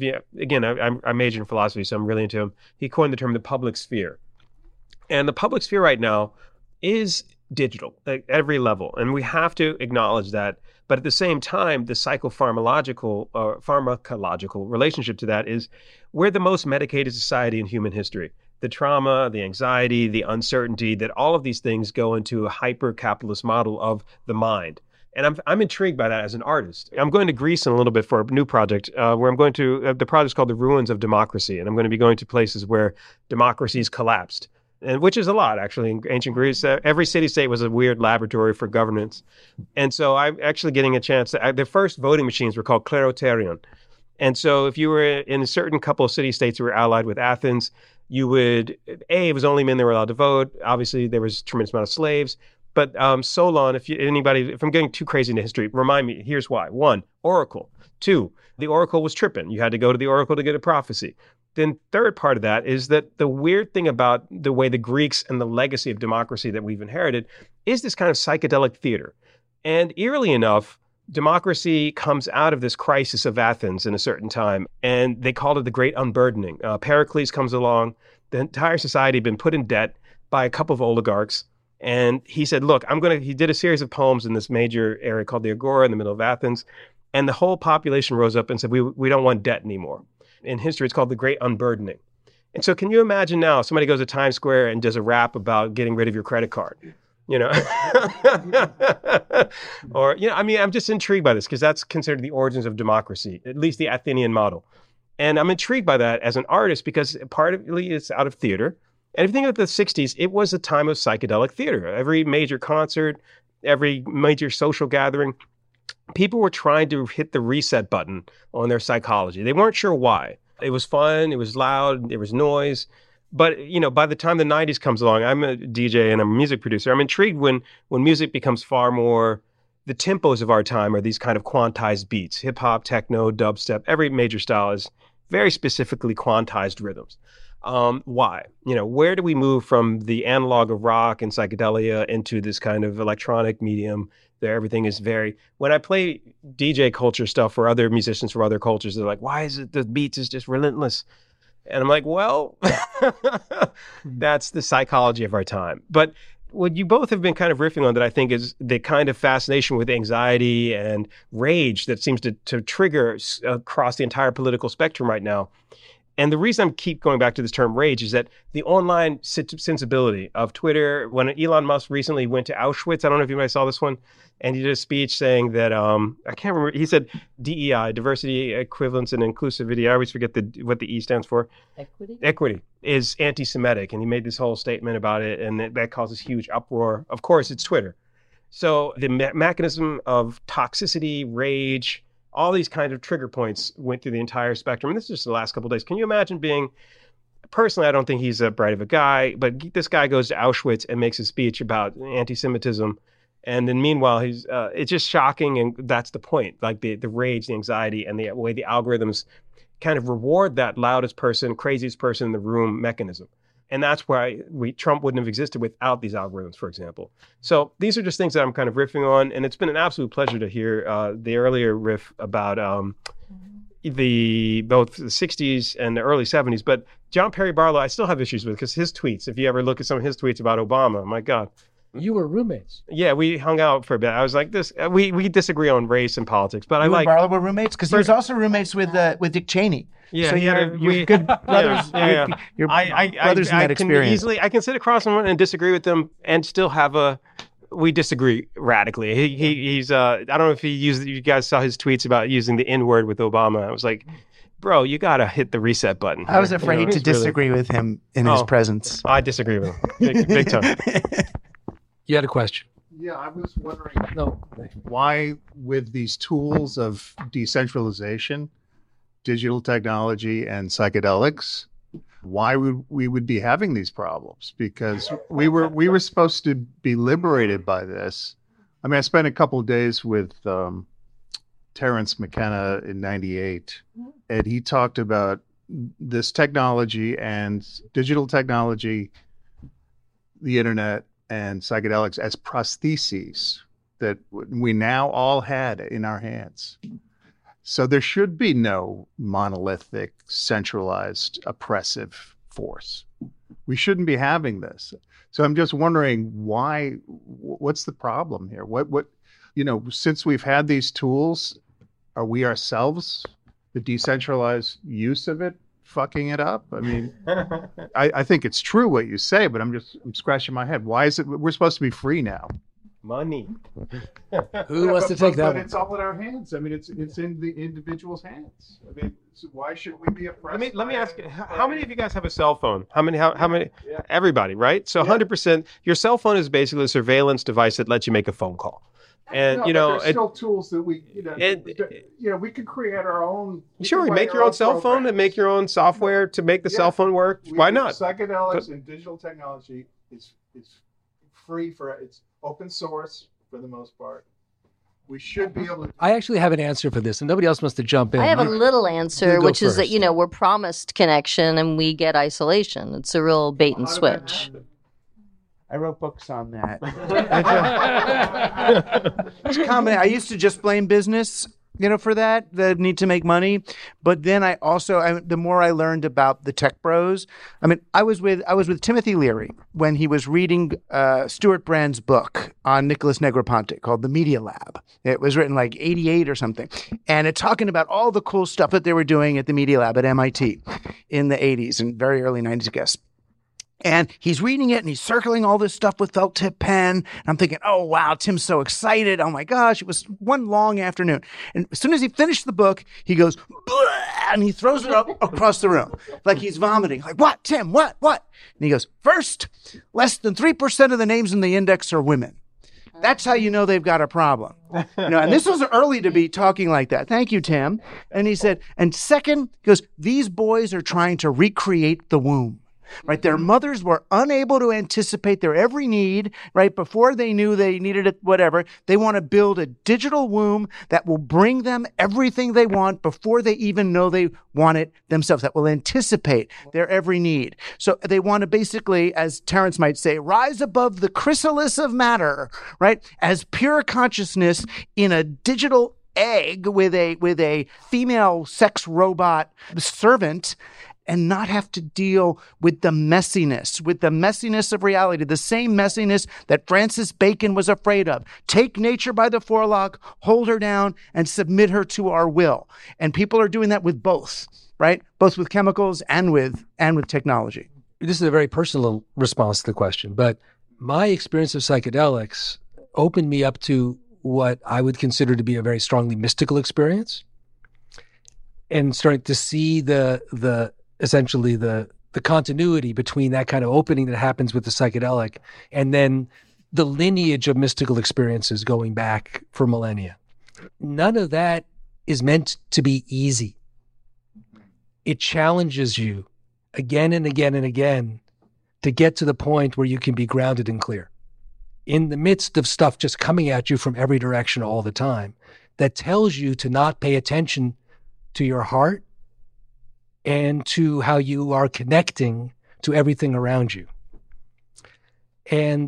I major in philosophy, so I'm really into him. He coined the term the public sphere. And the public sphere right now is digital at every level. And we have to acknowledge that. But at the same time, the psychopharmacological or pharmacological relationship to that is we're the most medicated society in human history. The trauma, the anxiety, the uncertainty, that all of these things go into a hyper-capitalist model of the mind. And I'm intrigued by that as an artist. I'm going to Greece in a little bit for a new project where I'm going to, the project's called The Ruins of Democracy. And I'm going to be going to places where democracies collapsed, and which is a lot, actually. In ancient Greece, every city-state was a weird laboratory for governance. And so I'm actually getting a chance the first voting machines were called kleroterion. And so if you were in a certain couple of city-states who were allied with Athens, you would, it was only men that were allowed to vote. Obviously, there was a tremendous amount of slaves. But Solon, if I'm getting too crazy into history, remind me, here's why. 1, oracle. 2, the oracle was tripping. You had to go to the oracle to get a prophecy. Then third part of that is that the weird thing about the way the Greeks and the legacy of democracy that we've inherited is this kind of psychedelic theater. And eerily enough, democracy comes out of this crisis of Athens in a certain time, and they called it the Great Unburdening. Pericles comes along. The entire society had been put in debt by a couple of oligarchs. And he said, look, he did a series of poems in this major area called the Agora in the middle of Athens. And the whole population rose up and said, we don't want debt anymore. In history, it's called the Great Unburdening. And so can you imagine now somebody goes to Times Square and does a rap about getting rid of your credit card? You know, or, you know, I mean, I'm just intrigued by this because that's considered the origins of democracy, at least the Athenian model. And I'm intrigued by that as an artist because partly it's out of theater. And if you think of the 60s, it was a time of psychedelic theater. Every major concert, every major social gathering, people were trying to hit the reset button on their psychology. They weren't sure why. It was fun, it was loud, there was noise. But, you know, by the time the 90s comes along, I'm a DJ and I'm a music producer. I'm intrigued when music becomes far more, the tempos of our time are these kind of quantized beats. Hip hop, techno, dubstep, every major style is very specifically quantized rhythms. Why? You know, where do we move from the analog of rock and psychedelia into this kind of electronic medium there? Everything is when I play DJ culture stuff for other musicians from other cultures, they're like, why is it the beats is just relentless? And I'm like, well, that's the psychology of our time. But what you both have been kind of riffing on that I think is the kind of fascination with anxiety and rage that seems to trigger across the entire political spectrum right now. And the reason I keep going back to this term rage is that the online sensibility of Twitter, when Elon Musk recently went to Auschwitz, I don't know if anybody saw this one, and he did a speech saying that, I can't remember, he said DEI, diversity, equivalence, and inclusivity. I always forget what the E stands for. Equity is anti-Semitic. And he made this whole statement about it, and that causes huge uproar. Of course, it's Twitter. So the mechanism of toxicity, rage, all these kinds of trigger points went through the entire spectrum. And this is just the last couple of days. Can you imagine personally, I don't think he's that bright of a guy, but this guy goes to Auschwitz and makes a speech about anti-Semitism. And then meanwhile, it's just shocking. And that's the point, like the rage, the anxiety, and the way the algorithms kind of reward that loudest person, craziest person in the room mechanism. And that's why Trump wouldn't have existed without these algorithms, for example. So these are just things that I'm kind of riffing on. And it's been an absolute pleasure to hear the earlier riff about both the 60s and the early 70s. But John Perry Barlow, I still have issues with because his tweets, if you ever look at some of his tweets about Obama, my God. You were roommates. Yeah, we hung out for a bit. I was like, we disagree on race and politics, but you and Barlow were roommates? Because he was also roommates with Dick Cheney. Yeah, so you're good brothers. Yeah. You're brothers in that experience. I can sit across someone and disagree with them and still have we disagree radically. He's I don't know if you guys saw his tweets about using the N-word with Obama. I was like, bro, you got to hit the reset button. I was afraid to disagree with him in his presence. I disagree with him. Big time. You had a question. Yeah, I was wondering why with these tools of decentralization, digital technology, and psychedelics, why we would be having these problems? Because we were supposed to be liberated by this. I mean, I spent a couple of days with Terence McKenna in '98, and he talked about this technology and digital technology, the internet, and psychedelics as prostheses that we now all had in our hands. So there should be no monolithic, centralized, oppressive force. We shouldn't be having this. So I'm just wondering what's the problem here? What, since we've had these tools, are we ourselves, the decentralized use of it, fucking it up? I mean, I think it's true what you say, but I'm scratching my head. Why is it we're supposed to be free now? Money. Who wants to take that but one? It's all in our hands. I mean, it's in the individual's hands. I mean, so why should we be oppressed? Let me ask you, how many of you guys have a cell phone? How many? Yeah. Everybody, right? So 100%. Your cell phone is basically a surveillance device that lets you make a phone call. And there's still tools that we, we could create our own. Sure, make your own cell phone and make your own software to make the cell phone work. Why not? Psychedelics and digital technology is free it's open source for the most part. We should be able to. I actually have an answer for this, and nobody else wants to jump in. I have a little answer, which is first. that, we're promised connection and we get isolation. It's a real bait and switch. I wrote books on that. It's common. I used to just blame business, for that, the need to make money. But then the more I learned about the tech bros, I was with Timothy Leary when he was reading Stuart Brand's book on Nicholas Negroponte called The Media Lab. It was written like 88 or something. And it's talking about all the cool stuff that they were doing at the Media Lab at MIT in the 80s and very early 90s, I guess. And he's reading it and he's circling all this stuff with felt tip pen. And I'm thinking, oh, wow, Tim's so excited. Oh, my gosh. It was one long afternoon. And as soon as he finished the book, he goes, and he throws it up across the room like he's vomiting. Like, what, Tim? What? And he goes, first, less than 3% of the names in the index are women. That's how you know they've got a problem. And this was early to be talking like that. Thank you, Tim. And he said, and second, he goes, these boys are trying to recreate the womb. Right, their mothers were unable to anticipate their every need, right, before they knew they needed it, whatever. They want to build a digital womb that will bring them everything they want before they even know they want it themselves, that will anticipate their every need. So they want to basically, as Terence might say, rise above the chrysalis of matter, right, as pure consciousness in a digital egg with a female sex robot servant, and not have to deal with the messiness of reality, the same messiness that Francis Bacon was afraid of. Take nature by the forelock, hold her down, and submit her to our will. And people are doing that with both, right? Both with chemicals and with technology. This is a very personal response to the question, but my experience of psychedelics opened me up to what I would consider to be a very strongly mystical experience, and starting to see essentially the continuity between that kind of opening that happens with the psychedelic and then the lineage of mystical experiences going back for millennia. None of that is meant to be easy. It challenges you again and again and again to get to the point where you can be grounded and clear in the midst of stuff just coming at you from every direction all the time that tells you to not pay attention to your heart and to how you are connecting to everything around you. And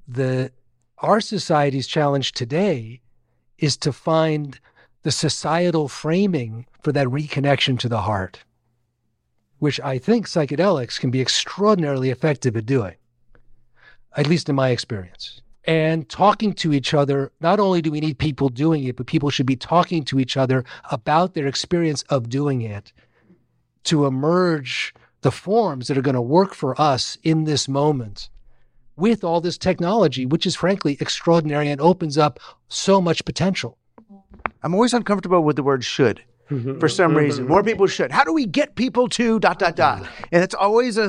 our society's challenge today is to find the societal framing for that reconnection to the heart, which I think psychedelics can be extraordinarily effective at doing, at least in my experience. And talking to each other, not only do we need people doing it, but people should be talking to each other about their experience of doing it, to emerge the forms that are going to work for us in this moment with all this technology, which is frankly extraordinary and opens up so much potential. I'm always uncomfortable with the word should for some reason. More people should. How do we get people to ... And it's always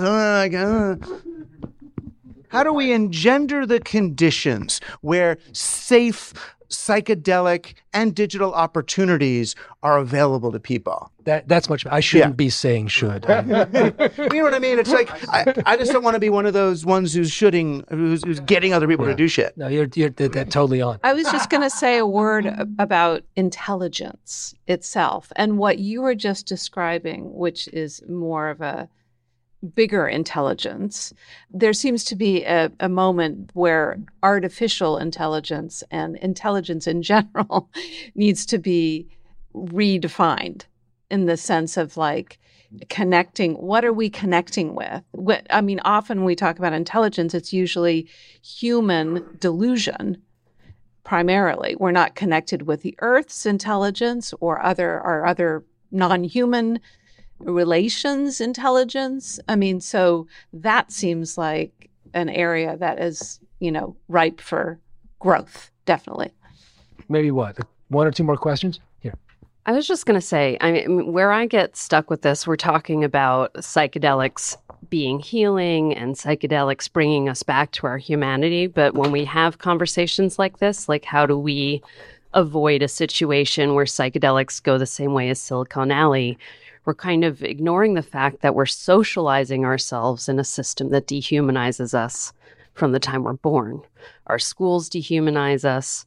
how do we engender the conditions where safe, psychedelic, and digital opportunities are available to people? That's much. I shouldn't be saying should. You know what I mean? It's like I just don't want to be one of those ones who's getting other people to do shit. No, you're totally on. I was just going to say a word about intelligence itself and what you were just describing, which is more of a bigger intelligence. There seems to be a moment where artificial intelligence and intelligence in general needs to be redefined in the sense of like connecting. What are we connecting with? I mean, often when we talk about intelligence, it's usually human delusion. Primarily, we're not connected with the Earth's intelligence or other non-human relations intelligence. I mean, so that seems like an area that is, ripe for growth, definitely. Maybe what? One or two more questions? Here. I was just going to say, I mean, where I get stuck with this, we're talking about psychedelics being healing and psychedelics bringing us back to our humanity. But when we have conversations like this, like how do we avoid a situation where psychedelics go the same way as Silicon Alley? We're kind of ignoring the fact that we're socializing ourselves in a system that dehumanizes us from the time we're born. Our schools dehumanize us.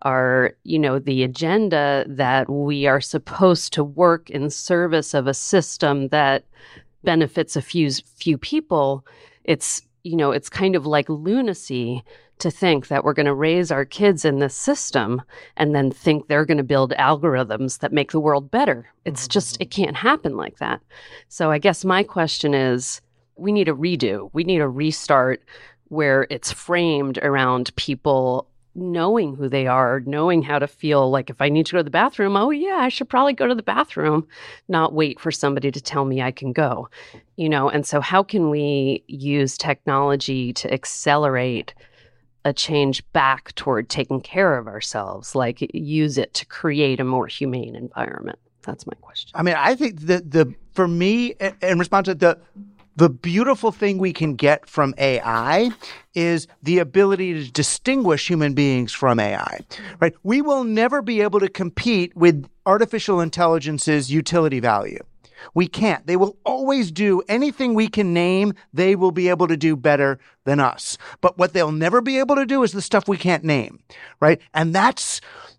The agenda that we are supposed to work in service of a system that benefits a few people, it's kind of like lunacy to think that we're going to raise our kids in this system and then think they're going to build algorithms that make the world better. It's just, it can't happen like that. So I guess my question is, we need a redo. We need a restart where it's framed around people knowing who they are, knowing how to feel. Like if I need to go to the bathroom, oh yeah, I should probably go to the bathroom, not wait for somebody to tell me I can go, And so how can we use technology to accelerate a change back toward taking care of ourselves, like use it to create a more humane environment? That's my question. I mean, I think for me, in response to the beautiful thing we can get from AI is the ability to distinguish human beings from AI, right? We will never be able to compete with artificial intelligence's utility value. We can't. They will always do anything we can name. They will be able to do better than us. But what they'll never be able to do is the stuff we can't name, right? And that's,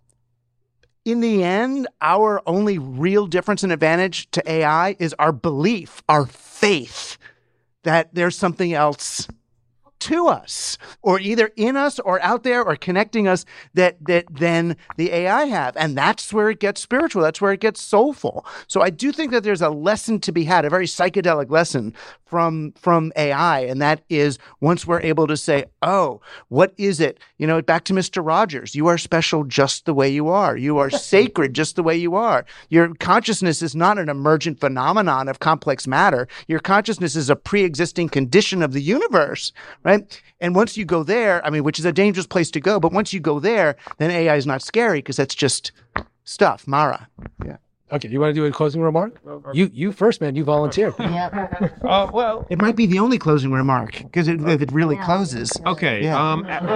in the end, our only real difference and advantage to AI is our belief, our faith that there's something else to us, or either in us or out there or connecting us that then the AI have. And that's where it gets spiritual. That's where it gets soulful. So I do think that there's a lesson to be had, a very psychedelic lesson from AI. And that is, once we're able to say, oh, what is it? Back to Mr. Rogers, you are special just the way you are. You are sacred just the way you are. Your consciousness is not an emergent phenomenon of complex matter. Your consciousness is a pre-existing condition of the universe, right? And once you go there, I mean, which is a dangerous place to go, but once you go there, then AI is not scary because that's just stuff. Mara. Yeah. Okay, you want to do a closing remark? You first, man. You volunteered. Yeah. Well, it might be the only closing remark because if it really closes. Okay. Yeah.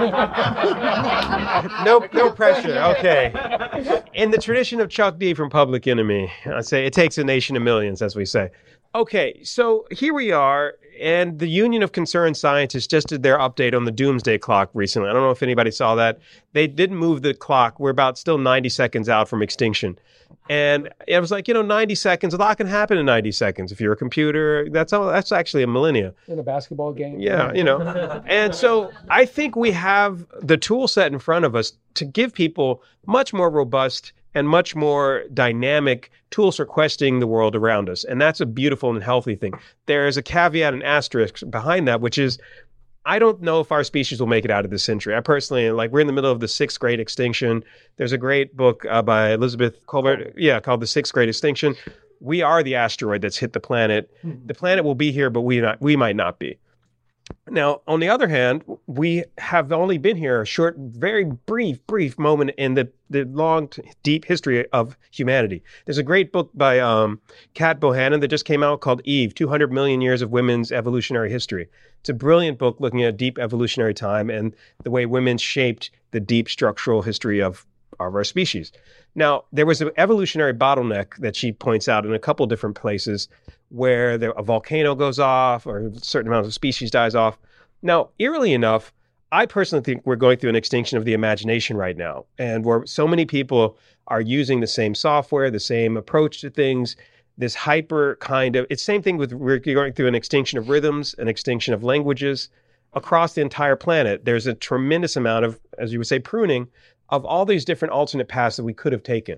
No pressure. Okay. In the tradition of Chuck D from Public Enemy, I say it takes a nation of millions, as we say. Okay, so here we are, and the Union of Concerned Scientists just did their update on the doomsday clock recently. I don't know if anybody saw that. They didn't move the clock. We're about still 90 seconds out from extinction. And it was like, 90 seconds, a lot can happen in 90 seconds. If you're a computer, that's actually a millennia. In a basketball game. Yeah, And so I think we have the tool set in front of us to give people much more robust and much more dynamic tools for questioning the world around us. And that's a beautiful and healthy thing. There is a caveat and asterisk behind that, which is, I don't know if our species will make it out of this century. I personally, we're in the middle of the 6th Great Extinction. There's a great book by Elizabeth Colbert, called The 6th Great Extinction. We are the asteroid that's hit the planet. The planet will be here, but we might not be. Now, on the other hand, we have only been here a short, very brief moment in the long, deep history of humanity. There's a great book by Kat Bohannon that just came out called Eve, 200 Million Years of Women's Evolutionary History. It's a brilliant book looking at deep evolutionary time and the way women shaped the deep structural history of our species. Now, there was an evolutionary bottleneck that she points out in a couple different places where a volcano goes off or a certain amount of species dies off. Now, eerily enough, I personally think we're going through an extinction of the imagination right now, and where so many people are using the same software, the same approach to things, this hyper kind of, it's the same thing with, we're going through an extinction of rhythms, an extinction of languages across the entire planet. There's a tremendous amount of, as you would say, pruning of all these different alternate paths that we could have taken.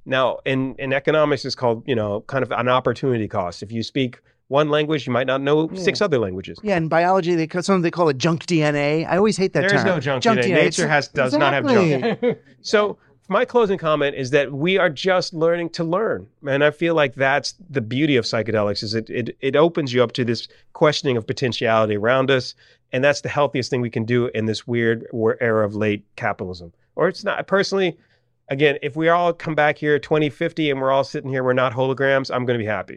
Now, in economics, it's called, kind of an opportunity cost. If you speak one language, you might not know 6 other languages. Yeah, in biology, they call it junk DNA. I always hate that term. There is no junk DNA. Nature does not have junk. So my closing comment is that we are just learning to learn. And I feel like that's the beauty of psychedelics, is it opens you up to this questioning of potentiality around us. And that's the healthiest thing we can do in this weird era of late capitalism. Or it's not. Personally, again, if we all come back here 2050 and we're all sitting here, we're not holograms, I'm going to be happy.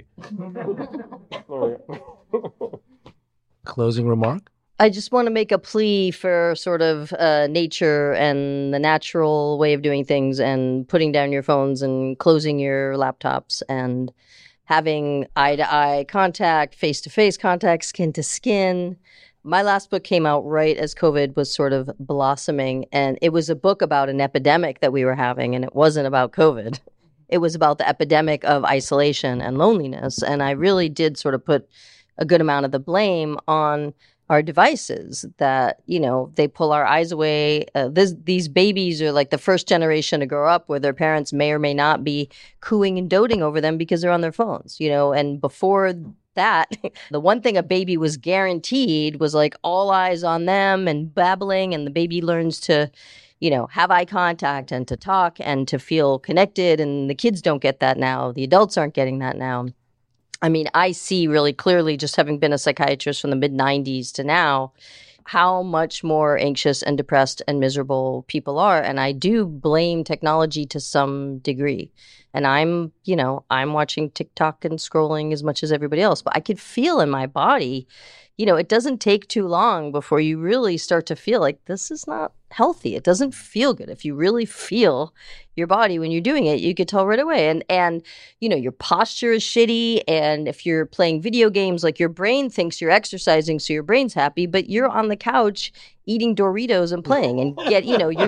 Closing remark? I just want to make a plea for sort of nature and the natural way of doing things, and putting down your phones and closing your laptops and having eye-to-eye contact, face-to-face contact, skin-to-skin. My last book came out right as COVID was sort of blossoming, and it was a book about an epidemic that we were having, and it wasn't about COVID. It was about the epidemic of isolation and loneliness, and I really did sort of put a good amount of the blame on our devices that, they pull our eyes away. These babies are like the first generation to grow up where their parents may or may not be cooing and doting over them because they're on their phones, and before that, the one thing a baby was guaranteed was like all eyes on them and babbling, and the baby learns to, have eye contact and to talk and to feel connected. And the kids don't get that now. The adults aren't getting that now. I mean, I see really clearly, just having been a psychiatrist from the mid-90s to now, how much more anxious and depressed and miserable people are. And I do blame technology to some degree. And I'm watching TikTok and scrolling as much as everybody else. But I could feel in my body, it doesn't take too long before you really start to feel like this is not healthy. It doesn't feel good. If you really feel your body when you're doing it, you could tell right away. And your posture is shitty. And if you're playing video games, like your brain thinks you're exercising, so your brain's happy, but you're on the couch eating Doritos and playing, and we're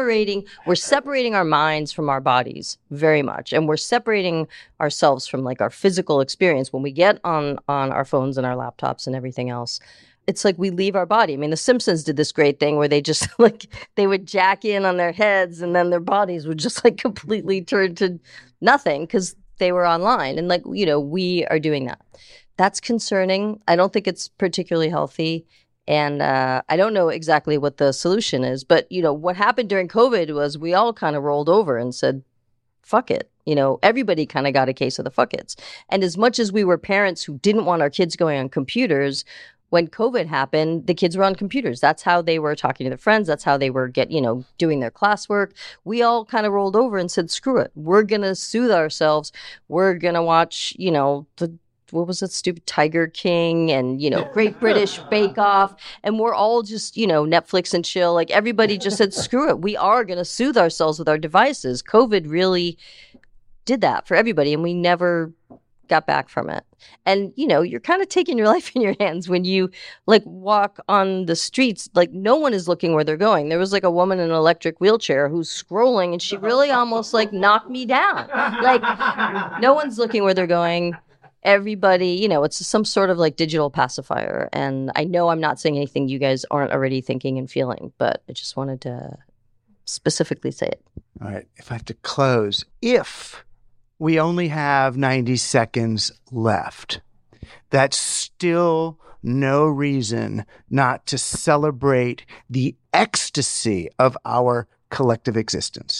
separating our minds from our bodies very much. And we're separating ourselves from like our physical experience when we get on our phones and our laptops and everything else. It's like we leave our body. I mean, The Simpsons did this great thing where they just they would jack in on their heads, and then their bodies would just completely turn to nothing because they were online. And we are doing that. That's concerning. I don't think it's particularly healthy. And I don't know exactly what the solution is. But, what happened during COVID was we all kind of rolled over and said, fuck it. Everybody kind of got a case of the fuck it's. And as much as we were parents who didn't want our kids going on computers, when COVID happened, the kids were on computers. That's how they were talking to their friends. That's how they were doing their classwork. We all kind of rolled over and said, screw it. We're going to soothe ourselves. We're going to watch, what was that stupid Tiger King and, Great British Bake Off. And we're all just, Netflix and chill. Like everybody just said, screw it. We are going to soothe ourselves with our devices. COVID really did that for everybody. And we never got back from it. And, you're kind of taking your life in your hands when you walk on the streets. No one is looking where they're going. There was a woman in an electric wheelchair who's scrolling, and she really almost knocked me down. No one's looking where they're going. Everybody, it's some sort of digital pacifier. And I know I'm not saying anything you guys aren't already thinking and feeling, but I just wanted to specifically say it. All right. If I have to close, if we only have 90 seconds left, that's still no reason not to celebrate the ecstasy of our collective existence.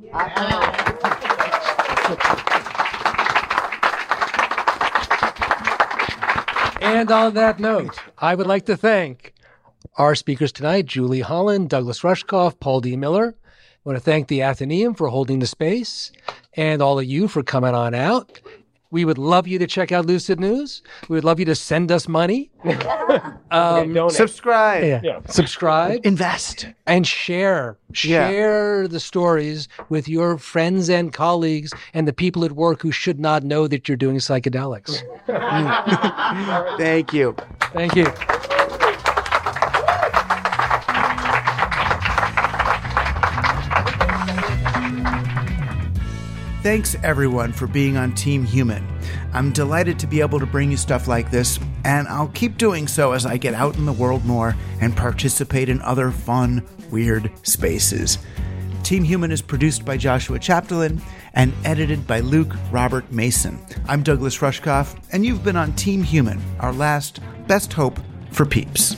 And on that note, I would like to thank our speakers tonight, Julie Holland, Douglas Rushkoff, Paul D. Miller. I want to thank the Athenaeum for holding the space, and all of you for coming on out. We would love you to check out Lucid News. We would love you to send us money. Subscribe. Yeah. Subscribe. Invest. And share. Share the stories with your friends and colleagues and the people at work who should not know that you're doing psychedelics. Thank you. Thank you. Thanks, everyone, for being on Team Human. I'm delighted to be able to bring you stuff like this, and I'll keep doing so as I get out in the world more and participate in other fun, weird spaces. Team Human is produced by Joshua Chapdelaine and edited by Luke Robert Mason. I'm Douglas Rushkoff, and you've been on Team Human, our last best hope for peeps.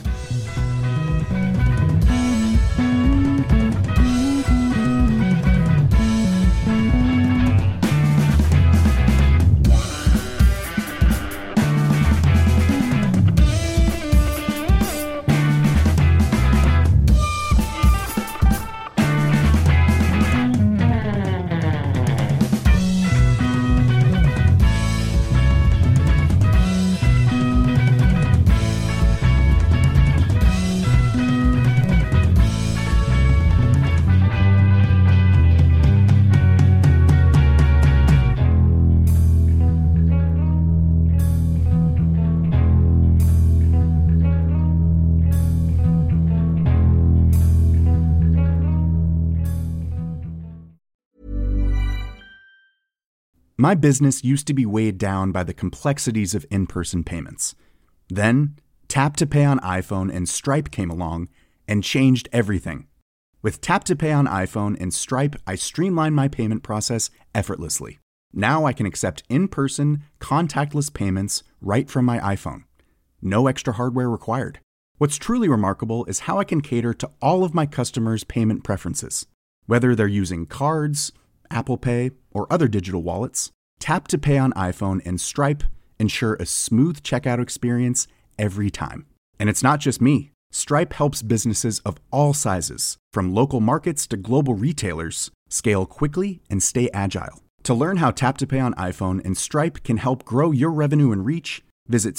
My business used to be weighed down by the complexities of in-person payments. Then, Tap to Pay on iPhone and Stripe came along and changed everything. With Tap to Pay on iPhone and Stripe, I streamlined my payment process effortlessly. Now I can accept in-person, contactless payments right from my iPhone. No extra hardware required. What's truly remarkable is how I can cater to all of my customers' payment preferences. Whether they're using cards, Apple Pay, or other digital wallets, Tap to Pay on iPhone and Stripe ensure a smooth checkout experience every time. And it's not just me. Stripe helps businesses of all sizes, from local markets to global retailers, scale quickly and stay agile. To learn how Tap to Pay on iPhone and Stripe can help grow your revenue and reach, visit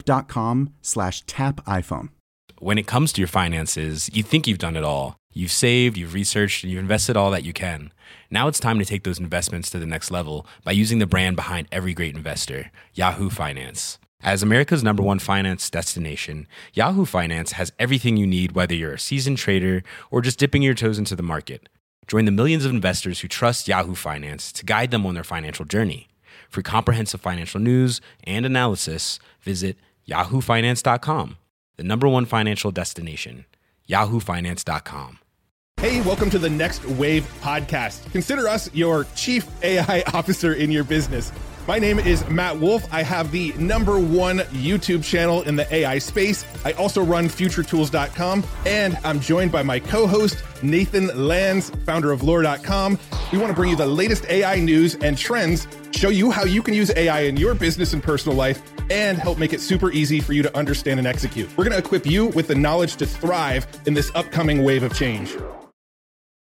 stripe.com/tapiphone. When it comes to your finances, you think you've done it all. You've saved, you've researched, and you've invested all that you can. Now it's time to take those investments to the next level by using the brand behind every great investor, Yahoo Finance. As America's #1 finance destination, Yahoo Finance has everything you need, whether you're a seasoned trader or just dipping your toes into the market. Join the millions of investors who trust Yahoo Finance to guide them on their financial journey. For comprehensive financial news and analysis, visit yahoofinance.com, the #1 financial destination, yahoofinance.com. Hey, welcome to the Next Wave podcast. Consider us your chief AI officer in your business. My name is Matt Wolf. I have the #1 YouTube channel in the AI space. I also run futuretools.com, and I'm joined by my co-host, Nathan Lands, founder of lore.com. We want to bring you the latest AI news and trends, show you how you can use AI in your business and personal life, and help make it super easy for you to understand and execute. We're going to equip you with the knowledge to thrive in this upcoming wave of change.